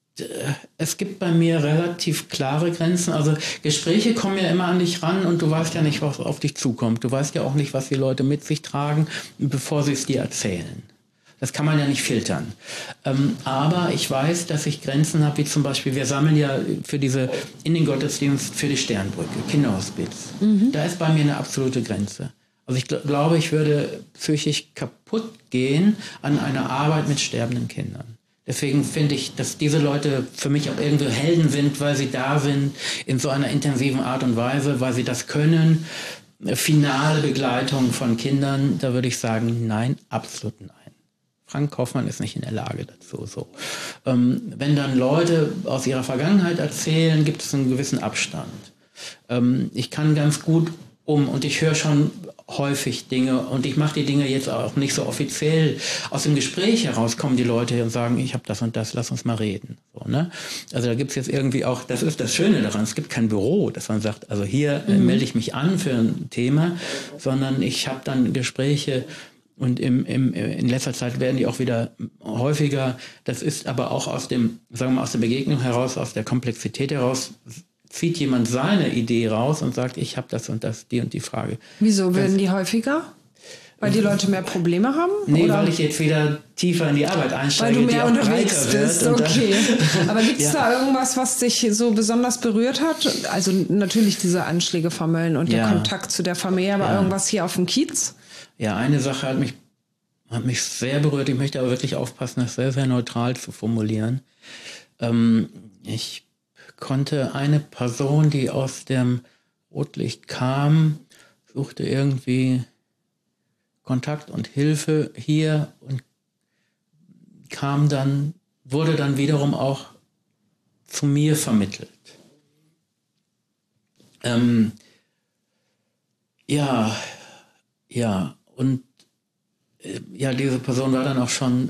bei mir relativ klare Grenzen. Also Gespräche kommen ja immer an dich ran und du weißt ja nicht, was auf dich zukommt. Du weißt ja auch nicht, was die Leute mit sich tragen, bevor sie es dir erzählen. Das kann man ja nicht filtern. Aber ich weiß, dass ich Grenzen habe, wie zum Beispiel, wir sammeln ja in den Gottesdienst für die Sternbrücke, Kinderhospiz. Da ist bei mir eine absolute Grenze. Also ich glaube, ich würde psychisch kaputt gehen an einer Arbeit mit sterbenden Kindern. Deswegen finde ich, dass diese Leute für mich auch irgendwie Helden sind, weil sie da sind in so einer intensiven Art und Weise, weil sie das können. Finale Begleitung von Kindern, da würde ich sagen, nein, absolut nein. Frank Hoffmann ist nicht in der Lage dazu. So. Wenn dann Leute aus ihrer Vergangenheit erzählen, gibt es einen gewissen Abstand. Ich kann ganz gut und ich höre schon häufig Dinge und ich mache die Dinge jetzt auch nicht so offiziell. Aus dem Gespräch heraus kommen die Leute und sagen, ich habe das und das, lass uns mal reden. So, ne? Also da gibt es jetzt irgendwie auch, das ist das Schöne daran, es gibt kein Büro, dass man sagt, also hier melde ich mich an für ein Thema, sondern ich habe dann Gespräche. Und in letzter Zeit werden die auch wieder häufiger. Das ist aber auch aus der Begegnung heraus, aus der Komplexität heraus, zieht jemand seine Idee raus und sagt, ich habe das und das, die und die Frage. Wieso werden die häufiger? Weil die Leute mehr Probleme haben? Nee, oder? Weil ich jetzt wieder tiefer in die Arbeit einsteige. Weil du mehr unterwegs bist, okay. Aber gibt es da irgendwas, was dich so besonders berührt hat? Also natürlich diese Anschläge von Mölln und der Kontakt zu der Familie, aber irgendwas hier auf dem Kiez? Ja, eine Sache hat mich sehr berührt. Ich möchte aber wirklich aufpassen, das sehr, sehr neutral zu formulieren. Ich konnte eine Person, die aus dem Rotlicht kam, suchte irgendwie Kontakt und Hilfe hier und wurde dann wiederum auch zu mir vermittelt. Und diese Person war dann auch schon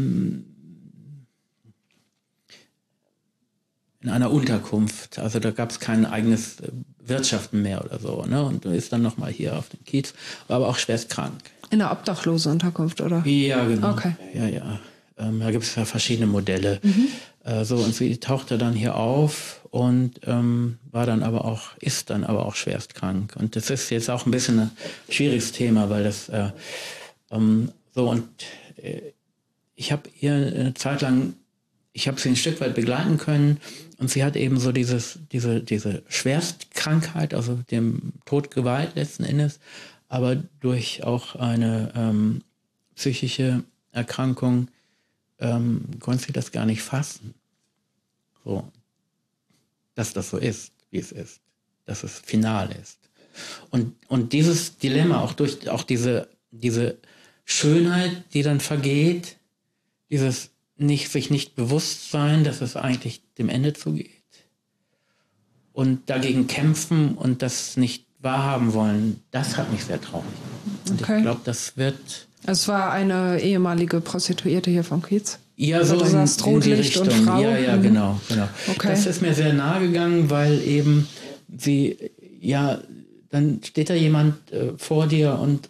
in einer Unterkunft. Also da gab es kein eigenes Wirtschaften mehr oder so. Ne? Und ist dann nochmal hier auf dem Kiez, war aber auch schwerst krank. In einer obdachlosen Unterkunft, oder? Ja, genau. Okay. Ja. Da gibt es ja verschiedene Modelle. Und sie tauchte dann hier auf und ist dann aber auch schwerst krank. Und das ist jetzt auch ein bisschen ein schwieriges Thema, weil das ich habe ihr eine Zeit lang, ich habe sie ein Stück weit begleiten können und sie hat eben so diese Schwerstkrankheit, also dem Tod geweiht letzten Endes, aber durch auch eine psychische Erkrankung konnte sie das gar nicht fassen. So, dass das so ist, wie es ist, dass es final ist. Und dieses Dilemma, auch durch diese Schönheit, die dann vergeht, dieses sich nicht bewusst sein, dass es eigentlich dem Ende zugeht. Und dagegen kämpfen und das nicht wahrhaben wollen, das hat mich sehr traurig gemacht. Und ich glaube, das wird... Es war eine ehemalige Prostituierte hier vom Kiez? Ja, so in die Richtung. Und Frau. Ja, genau. Okay. Das ist mir sehr nahe gegangen, weil eben dann steht da jemand vor dir und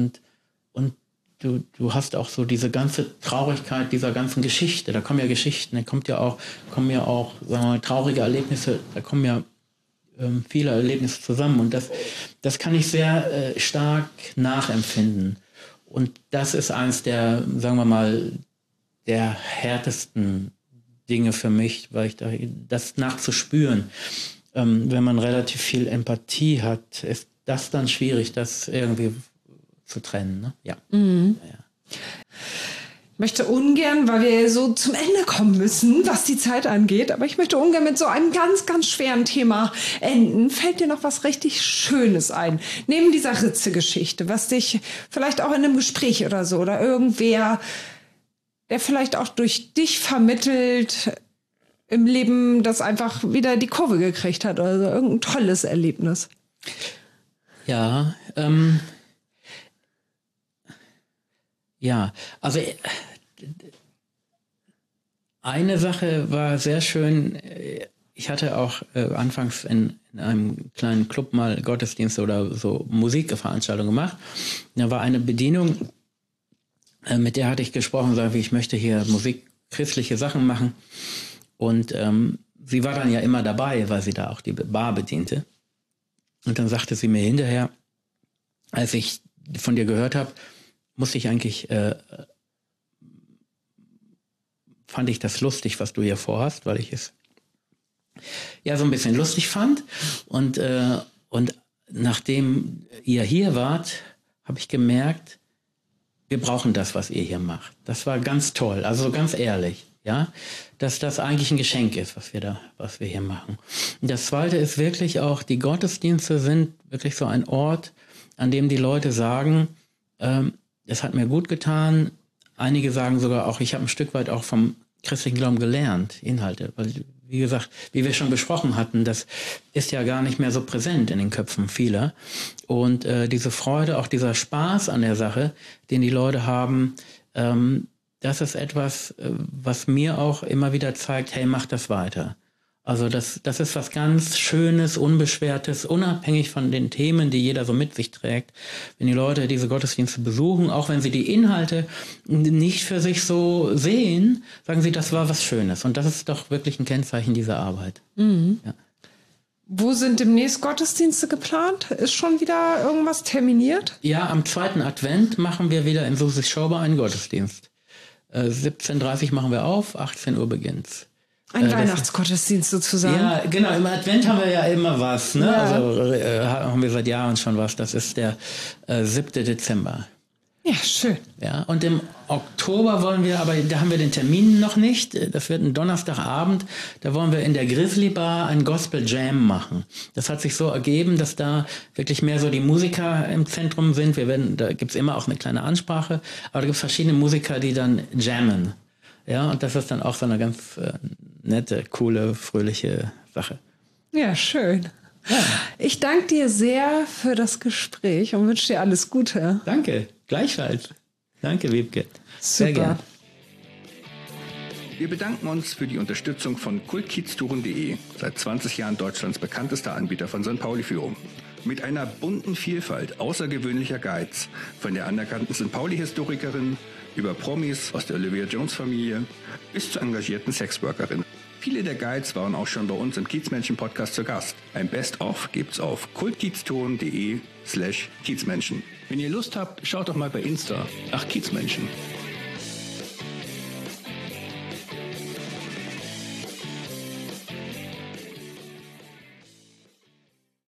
du hast auch so diese ganze Traurigkeit dieser ganzen Geschichte. Da kommen ja Geschichten, da kommen ja auch sagen wir mal, traurige Erlebnisse, da kommen ja viele Erlebnisse zusammen. Und das kann ich sehr stark nachempfinden. Und das ist eins der, sagen wir mal, der härtesten Dinge für mich, weil das nachzuspüren, wenn man relativ viel Empathie hat, ist das dann schwierig, das irgendwie zu trennen. Ne? Ja. Mhm. Ja. Ich möchte ungern, weil wir so zum Ende kommen müssen, was die Zeit angeht, aber ich möchte ungern mit so einem ganz, ganz schweren Thema enden. Fällt dir noch was richtig Schönes ein? Neben dieser Ritze-Geschichte, was dich vielleicht auch in einem Gespräch oder so, oder irgendwer, der vielleicht auch durch dich vermittelt im Leben, das einfach wieder die Kurve gekriegt hat oder so, irgendein tolles Erlebnis. Ja, also eine Sache war sehr schön. Ich hatte auch anfangs in einem kleinen Club mal Gottesdienste oder so Musikveranstaltungen gemacht. Da war eine Bedienung, mit der hatte ich gesprochen, sagte, ich möchte hier christliche Sachen machen. Und sie war dann ja immer dabei, weil sie da auch die Bar bediente. Und dann sagte sie mir hinterher, als ich von dir gehört habe, fand ich das lustig, was du hier vorhast, weil ich es ja so ein bisschen lustig fand. Und nachdem ihr hier wart, habe ich gemerkt, wir brauchen das, was ihr hier macht. Das war ganz toll, also ganz ehrlich, ja, dass das eigentlich ein Geschenk ist, was wir hier machen. Und das Zweite ist wirklich auch, die Gottesdienste sind wirklich so ein Ort, an dem die Leute sagen, es hat mir gut getan. Einige sagen sogar auch, ich habe ein Stück weit auch vom christlichen Glauben gelernt, Inhalte. Weil, wie gesagt, wie wir schon besprochen hatten, das ist ja gar nicht mehr so präsent in den Köpfen vieler. Und diese Freude, auch dieser Spaß an der Sache, den die Leute haben, das ist etwas, was mir auch immer wieder zeigt, hey, mach das weiter. Also das ist was ganz Schönes, Unbeschwertes, unabhängig von den Themen, die jeder so mit sich trägt. Wenn die Leute diese Gottesdienste besuchen, auch wenn sie die Inhalte nicht für sich so sehen, sagen sie, das war was Schönes. Und das ist doch wirklich ein Kennzeichen dieser Arbeit. Mhm. Ja. Wo sind demnächst Gottesdienste geplant? Ist schon wieder irgendwas terminiert? Ja, am 2. Advent machen wir wieder in Susis Schauber einen Gottesdienst. 17:30 Uhr machen wir auf, 18 Uhr beginnt's. Ein Weihnachtsgottesdienst sozusagen. Ja, genau. Im Advent haben wir ja immer was. Ne? Ja. Also haben wir seit Jahren schon was. Das ist der 7. Dezember. Ja, schön. Ja, und im Oktober wollen wir, aber da haben wir den Termin noch nicht. Das wird ein Donnerstagabend. Da wollen wir in der Grizzly Bar ein Gospel Jam machen. Das hat sich so ergeben, dass da wirklich mehr so die Musiker im Zentrum sind. Da gibt's immer auch eine kleine Ansprache. Aber da gibt's verschiedene Musiker, die dann jammen. Ja, und das ist dann auch so eine ganz nette, coole, fröhliche Sache. Ja, schön. Ja. Ich danke dir sehr für das Gespräch und wünsche dir alles Gute. Danke, gleichfalls. Danke, Wiebke. Sehr gerne. Wir bedanken uns für die Unterstützung von kultkieztouren.de, seit 20 Jahren Deutschlands bekanntester Anbieter von St. Pauli-Führung. Mit einer bunten Vielfalt außergewöhnlicher Guides, von der anerkannten St. Pauli-Historikerin über Promis aus der Olivia Jones-Familie bis zu engagierten Sexworkerinnen. Viele der Guides waren auch schon bei uns im Kiezmenschen-Podcast zu Gast. Ein Best-of gibt's auf kultkieztouren.de/Kiezmenschen. Wenn ihr Lust habt, schaut doch mal bei Insta nach Kiezmenschen.